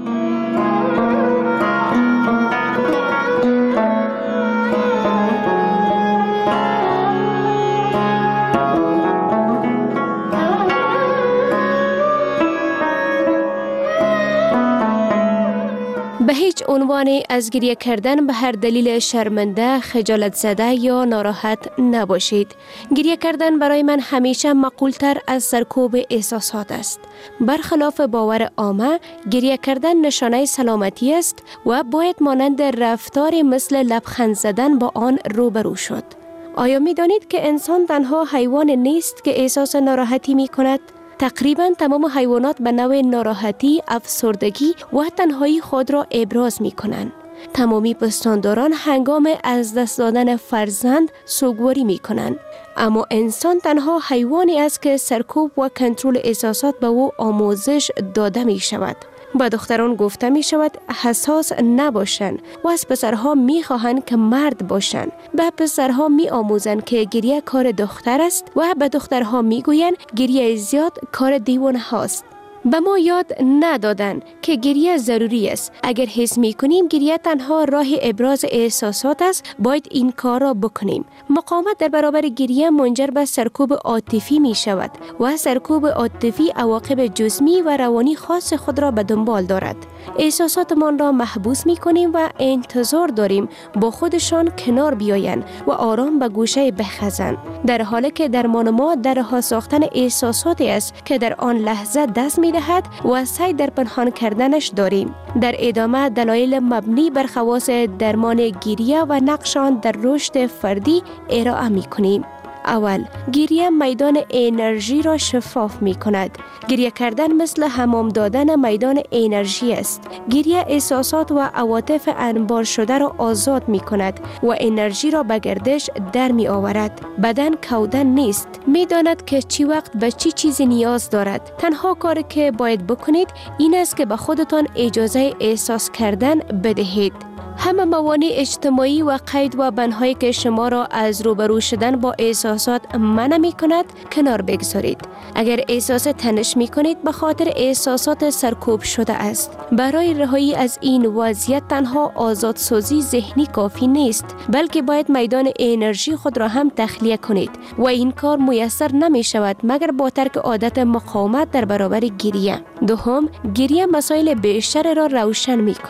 [SPEAKER 7] به هیچ عنوانی از گریه کردن به هر دلیل شرمنده، خجالت زده یا ناراحت نباشید. گریه کردن برای من همیشه معقول‌تر از سرکوب احساسات است. برخلاف باور عامه، گریه کردن نشانه سلامتی است و باید مانند رفتاری مثل لبخند زدن با آن روبرو شد. آیا می دانید که انسان تنها حیوان نیست که احساس ناراحتی می کند؟ تقریباً تمام حیوانات به نوع ناراحتی، افسردگی و تنهایی خود را ابراز می کنند. تمامی پستانداران هنگام از دست دادن فرزند سوگواری می کنند. اما انسان تنها حیوانی است که سرکوب و کنترل احساسات به او آموزش داده می شود. با دختران گفته می شود حساس نباشند و از پسرها می خواهند که مرد باشند. به پسرها می آموزند که گریه کار دختر است و به دخترها می گویند گریه زیاد کار دیوانه هاست. به ما یاد ندادن که گریه ضروری است. اگر حس می کنیم گریه تنها راه ابراز احساسات است، باید این کار را بکنیم. مقاومت در برابر گریه منجر به سرکوب عاطفی می شود و سرکوب عاطفی عواقب جسمی و روانی خاص خود را به دنبال دارد. احساساتمان را محبوس می کنیم و انتظار داریم با خودشان کنار بیایند و آرام به گوشه بخزند، در حالی که درمان ما در رها ساختن احساساتی است که در آن لحظه دست می دهد و سعی در پنهان کردنش داریم. در ادامه دلایل مبنی بر خواص درمان گریه و نقش آن در رشد فردی ارائه می کنیم. اول، گریه میدان انرژی را شفاف می کند. گریه کردن مثل حمام دادن میدان انرژی است. گریه احساسات و عواطف انبار شده را آزاد می کند و انرژی را به گردش در می آورد. بدن کودن نیست. می داند که چی وقت به چی چیزی نیاز دارد. تنها کاری که باید بکنید این است که به خودتان اجازه احساس کردن بدهید. همه موانع اجتماعی و قید و بندهایی که شما را از روبرو شدن با احساسات منع می کند کنار بگذارید. اگر احساس تنش می کنید به خاطر احساسات سرکوب شده است. برای رهایی از این وضعیت تنها آزادسازی ذهنی کافی نیست، بلکه باید میدان انرژی خود را هم تخلیه کنید و این کار میسر نمی شود مگر با ترک عادت مقاومت در برابر گریه. دوم، گریه مسائل بیشتر را روشن می کند.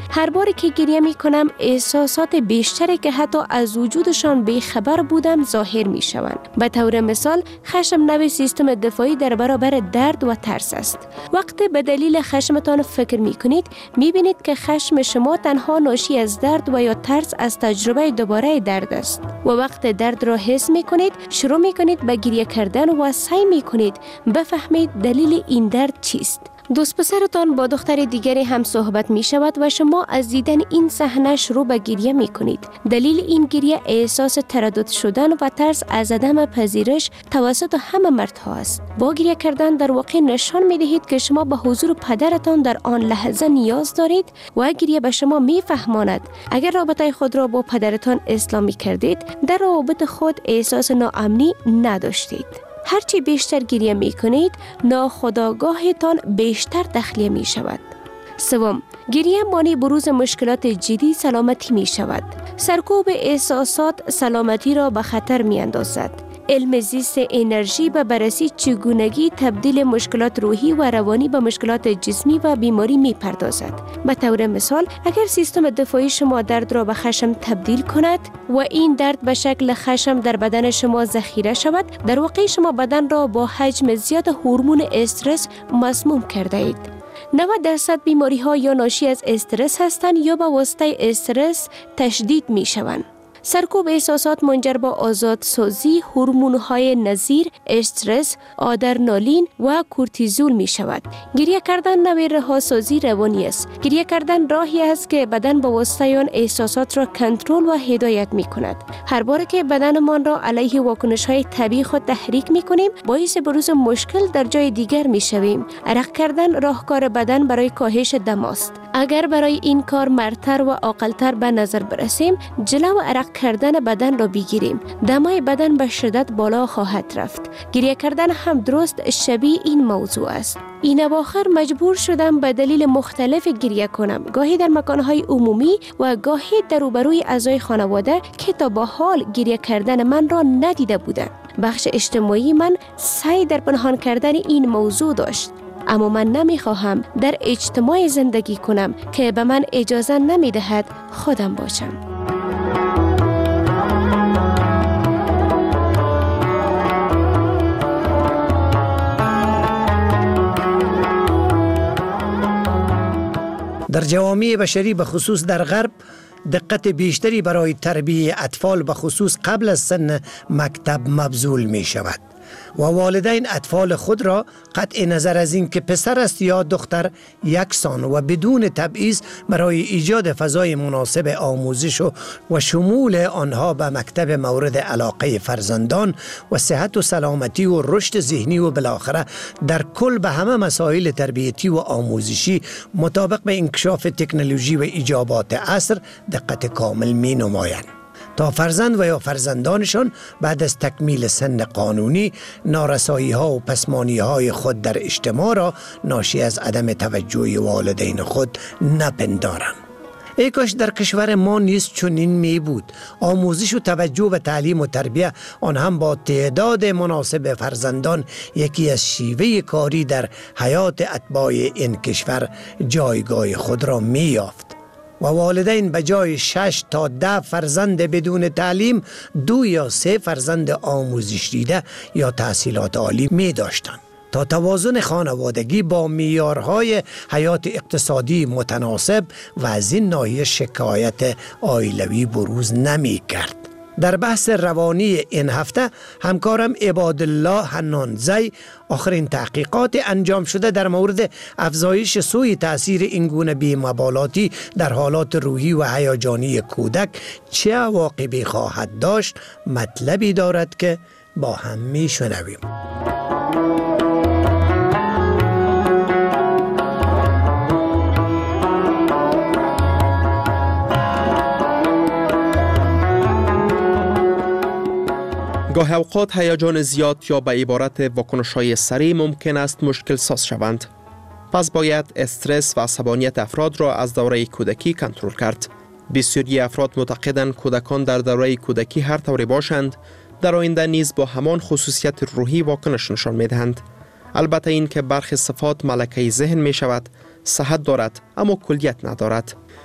[SPEAKER 18] هر باری که گریه می کنم احساسات بیشتری که حتی از وجودشان بیخبر بودم ظاهر می شوند. به طور مثال خشم نوع سیستم دفاعی در برابر درد و ترس است. وقتی به دلیل خشمتان فکر می کنید می بینید که خشم شما تنها ناشی از درد و یا ترس از تجربه دوباره درد است. و وقتی درد را حس می کنید شروع می کنید به گریه کردن و سعی می کنید بفهمید دلیل این درد چیست. دوست پسرتان با دختر دیگری هم صحبت می شود و شما از دیدن این صحنه شروع به گریه می کنید. دلیل این گریه احساس تردد شدن و ترس از عدم پذیرش توسط همه مردها است. با گریه کردن در واقع نشان می دهید که شما به حضور پدرتان در آن لحظه نیاز دارید و گریه به شما می فهماند اگر رابطه خود را با پدرتان اصلاح می کردید در روابط خود احساس ناامنی نداشتید. هرچی بیشتر گریه می کنید ناخودآگاهتان بیشتر تخلیه می شود. سوم، گریه مانع بروز مشکلات جدی سلامتی می شود. سرکوب احساسات سلامتی را به خطر می اندازد. علم زیست انرژی به بررسی چگونگی تبدیل مشکلات روحی و روانی به مشکلات جسمی و بیماری می پردازد. به طور مثال اگر سیستم دفاعی شما درد را به خشم تبدیل کند و این درد به شکل خشم در بدن شما ذخیره شود، در واقع شما بدن را با حجم زیاد هورمون استرس مسموم کرده اید. نود درصد بیماری ها یا ناشی از استرس هستند یا به واسطه استرس تشدید می شوند. سرکوب احساسات منجر به آزادسازی هورمون‌های نظیر استرس، آدرنالین و کورتیزول می شود. گریه کردن نوع رهاسازی روانی است. گریه کردن راهی است که بدن با واسطه آن احساسات را کنترل و هدایت می کند. هر بار که بدنمان را علیه واکنش‌های طبیعی خود تحریک می کنیم، باعث بروز مشکل در جای دیگر می شویم. عرق کردن راهکار بدن برای کاهش دم است. اگر برای این کار مرتر و عاقل‌تر به نظر برسیم، جلو عرق کردن بدن را بگیریم. دمای بدن به شدت بالا خواهد رفت. گریه کردن هم درست شبیه این موضوع است. این اواخر مجبور شدم به دلیل مختلف گریه کنم، گاهی در مکانهای عمومی و گاهی در روبروی اعضای خانواده که تا به حال گریه کردن من را ندیده بودند. بخش اجتماعی من سعی در پنهان کردن این موضوع داشت. اما من نمیخواهم در اجتماع زندگی کنم که به من اجازه نمیدهد خودم باشم.
[SPEAKER 12] در جوامع بشری به خصوص در غرب دقت بیشتری برای تربیت اطفال به خصوص قبل از سن مکتب مبذول می شود و والدین اطفال خود را قطع نظر از این که پسر است یا دختر یکسان و بدون تبعیض برای ایجاد فضای مناسب آموزش و, و شمول آنها به مکتب مورد علاقه فرزندان و صحت و سلامتی و رشد ذهنی و بالاخره در کل به همه مسائل تربیتی و آموزشی مطابق به انکشاف تکنولوژی و ایجابات عصر دقت کامل می نمایند تا فرزند و یا فرزندانشان بعد از تکمیل سن قانونی نارسایی ها و پسمانی های خود در اجتماع را ناشی از عدم توجه والدین خود نپندارند. ای کاش در کشور ما نیز چنین می بود. آموزش و توجه به تعلیم و تربیه آن هم با تعداد مناسب فرزندان یکی از شیوه کاری در حیات اتباع این کشور جایگاه خود را می یافت و والدین به جای شش تا ده فرزند بدون تعلیم دو یا سه فرزند آموزش دیده یا تحصیلات عالی می داشتند تا توازن خانوادگی با معیارهای حیات اقتصادی متناسب و از این ناحیه شکایت عائلوی بروز نمی کرد. در بحث روانی این هفته همکارم عبادالله حنانزی آخرین تحقیقات انجام شده در مورد افزایش سوء تأثیر این گونه بی‌مبالاتی در حالات روحی و هیجانی کودک چه عواقبی خواهد داشت مطلبی دارد که با هم میشنویم.
[SPEAKER 19] گاه اوقات هیجان زیاد یا به عبارت واکنش‌های سریع ممکن است مشکل ساز شوند. پس باید استرس و عصبانیت افراد را از دوره کودکی کنترل کرد. بسیاری افراد معتقدند کودکان در دوره کودکی هر طوری باشند در آینده نیز با همان خصوصیت روحی واکنش نشان می‌دهند. البته این که برخی صفات ملکه ذهن می شود، صحت دارد اما کلیت ندارد.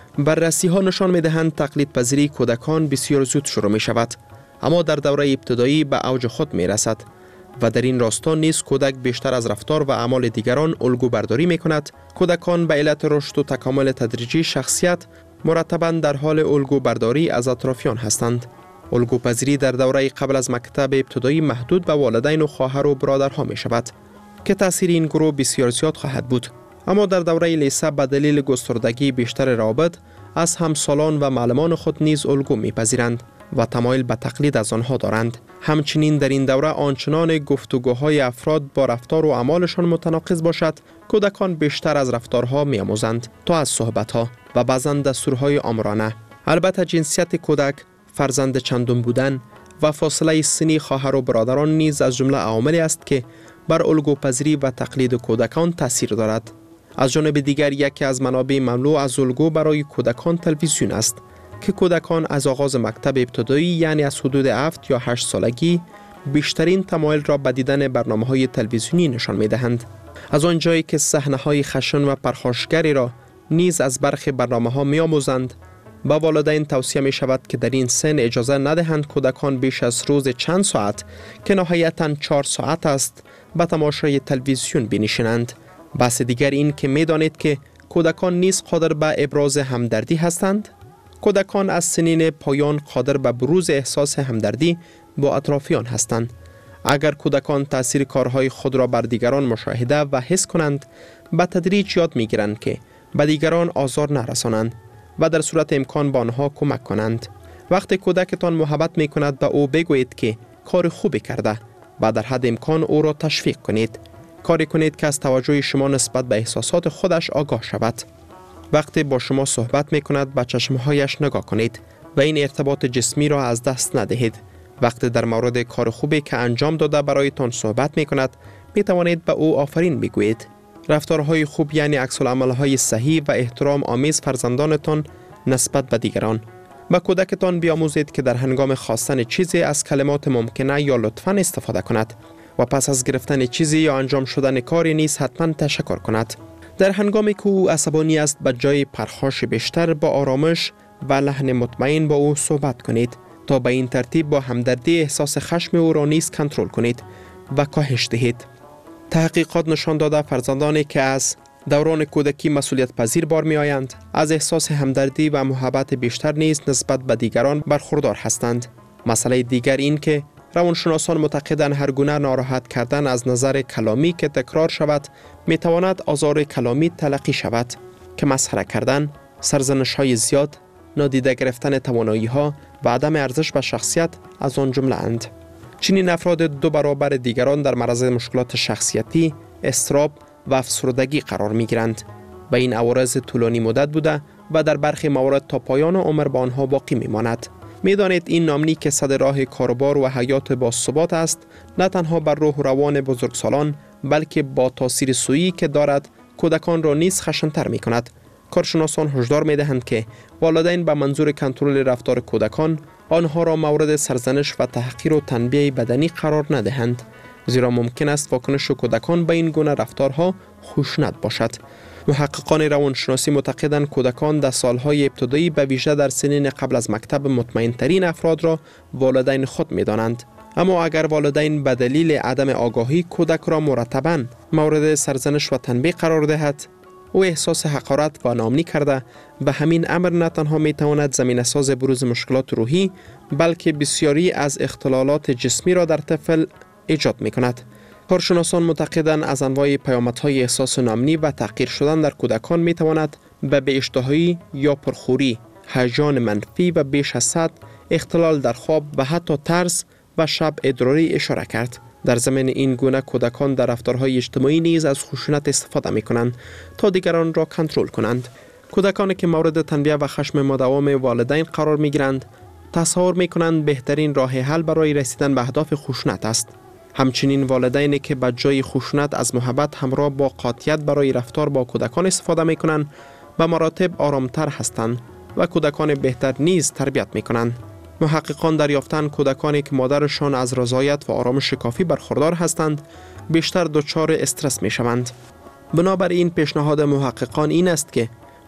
[SPEAKER 19] بررسی ها نشان می دهند تقلید پذیری کودکان بسیار زود شروع می شود، اما در دوره ابتدایی به اوج خود می رسد و در این راستا نیز کودک بیشتر از رفتار و اعمال دیگران الگو برداری می کند. کودکان به علت رشد و تکامل تدریجی شخصیت مرتباً در حال الگو برداری از اطرافیان هستند. الگو پذیری در دوره قبل از مکتب ابتدایی محدود به والدین و خواهر و برادرها می شود که تأثیر این گروه بسیار زیاد خواهد بود. اما در دوره لیسه به دلیل گستردگی بیشتر روابط از همسالان و معلمان خود نیز الگو می‌پذیرند و تمایل به تقلید از آنها دارند. همچنین در این دوره آنچنان گفتگوهای افراد با رفتار و اعمالشان متناقض باشد، کودکان بیشتر از رفتارها می‌آموزند تا از صحبت‌ها و بعضاً دستورهای آمرانه. البته جنسیت کودک، فرزند چندم بودن و فاصله سنی خواهر و برادران نیز از جمله عواملی است که بر الگو پذیری و تقلید کودکان تاثیر دارد. از جانب دیگر یکی از منابع مملو از الگو برای کودکان تلویزیون است که کودکان از آغاز مکتب ابتدایی یعنی از حدود هفت یا هشت سالگی بیشترین تمایل را به دیدن برنامه‌های تلویزیونی نشان می‌دهند. از آنجایی که صحنه‌های خشن و پرخاشگری را نیز از برخی برنامه‌ها می‌آموزند، با والدین توصیه می‌شود که در این سن اجازه ندهند کودکان بیش از روز چند ساعت که نهایتاً چهار ساعت است به تماشای تلویزیون بنشینند. بحث دیگر این که می‌دانید که کودکان نیز قادر به ابراز همدردی هستند. کودکان از سنین پایان قادر به بروز احساس همدردی با اطرافیان هستند. اگر کودکان تأثیر کارهای خود را بر دیگران مشاهده و حس کنند، به تدریج یاد می‌گیرند که به دیگران آزار نرسانند و در صورت امکان به آنها کمک کنند. وقتی کودکتان محبت می‌کند به او بگویید که کار خوبی کرده و در حد امکان او را تشویق کنید. کاری کنید که از توجه شما نسبت به احساسات خودش آگاه شود. وقتی با شما صحبت می کند به چشمهایش نگاه کنید و این ارتباط جسمی را از دست ندهید. وقتی در مورد کار خوبی که انجام داده برایتان صحبت می کند، می توانید به او آفرین بگویید. رفتارهای خوب یعنی عکس العمل‌های صحیح و احترام آمیز فرزندانتان نسبت به دیگران. به کودکتان بیاموزید که در هنگام خواستن چیزی از کلمات ممکنه یا لطفاً استفاده کند و پس از گرفتن چیزی یا انجام شدن کاری نیز حتما تشکر کند. در هنگامی که او عصبانی است، به جای پرخاش بیشتر با آرامش و لحن مطمئن با او صحبت کنید تا به این ترتیب با همدردی احساس خشم او را نیز کنترل کنید و کاهش دهید. تحقیقات نشان داده فرزندانی که از دوران کودکی مسئولیت پذیر بار می آیند، از احساس همدردی و محبت بیشتر نیز نسبت به دیگران برخوردار هستند. مسئله دیگر این که روانشناسان معتقدند هر گونه ناراحت کردن از نظر کلامی که تکرار شود می تواند آزار کلامی تلقی شود که مسخره کردن، سرزنش های زیاد، نادیده گرفتن توانایی ها و عدم ارزش به شخصیت از آن جمله اند. چنین افراد دو برابر دیگران در معرض مشکلات شخصیتی، اضطراب و افسردگی قرار می گیرند و این عوارض طولانی مدت بوده و در برخی موارد تا پایان عمر با آنها باقی می ماند. می دانید این نامنی که صد راه کاروبار و حیات با ثبات است، نه تنها بر روح و روان بزرگسالان بلکه با تاثیر سویی که دارد کودکان را نیز خشن‌تر می کند. کارشناسان هشدار می دهند که والدین به منظور کنترل رفتار کودکان آنها را مورد سرزنش و تحقیر و تنبیه بدنی قرار ندهند، زیرا ممکن است واکنش کودکان به این گونه رفتارها خشونت باشد. محققان روانشناسی معتقدند کودکان در سالهای ابتدایی به ویژه در سنین قبل از مکتب مطمئن ترین افراد را والدین خود می دانند. اما اگر والدین به دلیل عدم آگاهی کودک را مرتباً مورد سرزنش و تنبیه قرار دهد، او احساس حقارت و ناامنی کرده و همین امر نه تنها می تواند زمینه ساز بروز مشکلات روحی بلکه بسیاری از اختلالات جسمی را در طفل ایجاد می کند. کارشناسان معتقدند از انواع پیامدهای احساس ناامنی و تحقیر شدن در کودکان می تواند به بی‌اشتهایی یا پرخوری، هیجان منفی و بیش از حد، اختلال در خواب و حتی ترس و شب ادراری اشاره کرد. در ضمن این گونه کودکان در رفتارهای اجتماعی نیز از خشونت استفاده می کنند تا دیگران را کنترل کنند. کودکانی که مورد تنبیه و خشم مداوم والدین قرار می گیرند تصور می کنند بهترین راه حل برای رسیدن به اهداف خشونت است. همچنین والدینی که به جای خشونت از محبت همراه با قاطعیت برای رفتار با کودکان استفاده می کنند به مراتب آرامتر هستند و کودکان بهتر نیز تربیت می کنند. محققان دریافتند کودکانی که مادرشان از رضایت و آرامش کافی برخوردار هستند بیشتر دچار استرس می شوند. بنابراین پیشنهاد محققان این است که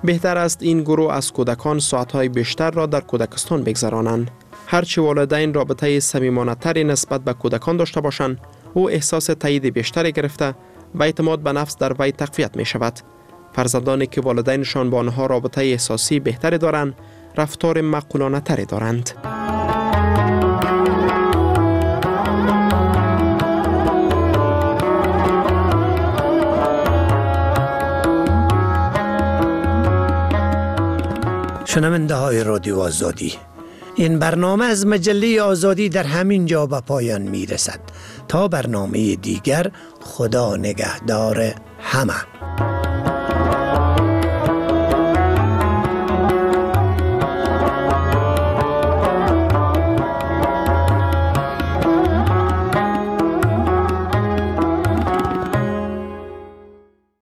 [SPEAKER 19] بهتر است این گروه از کودکان ساعتهای بیشتر را در کودکستان بگذرانند. هرچی والدین رابطه صمیمانه تری نسبت به کودکان داشته باشند، او احساس تایید بیشتری گرفته و اعتماد به نفس در وی تقویت می شود. فرزندانی که والدینشان با آنها رابطه احساسی بهتری دارند، رفتار معقولانه تری دارند.
[SPEAKER 12] شنونده های رادیو آزادی، این برنامه از مجله آزادی در همین جا به پایان می رسد. تا برنامه دیگر، خدا نگهدار همه.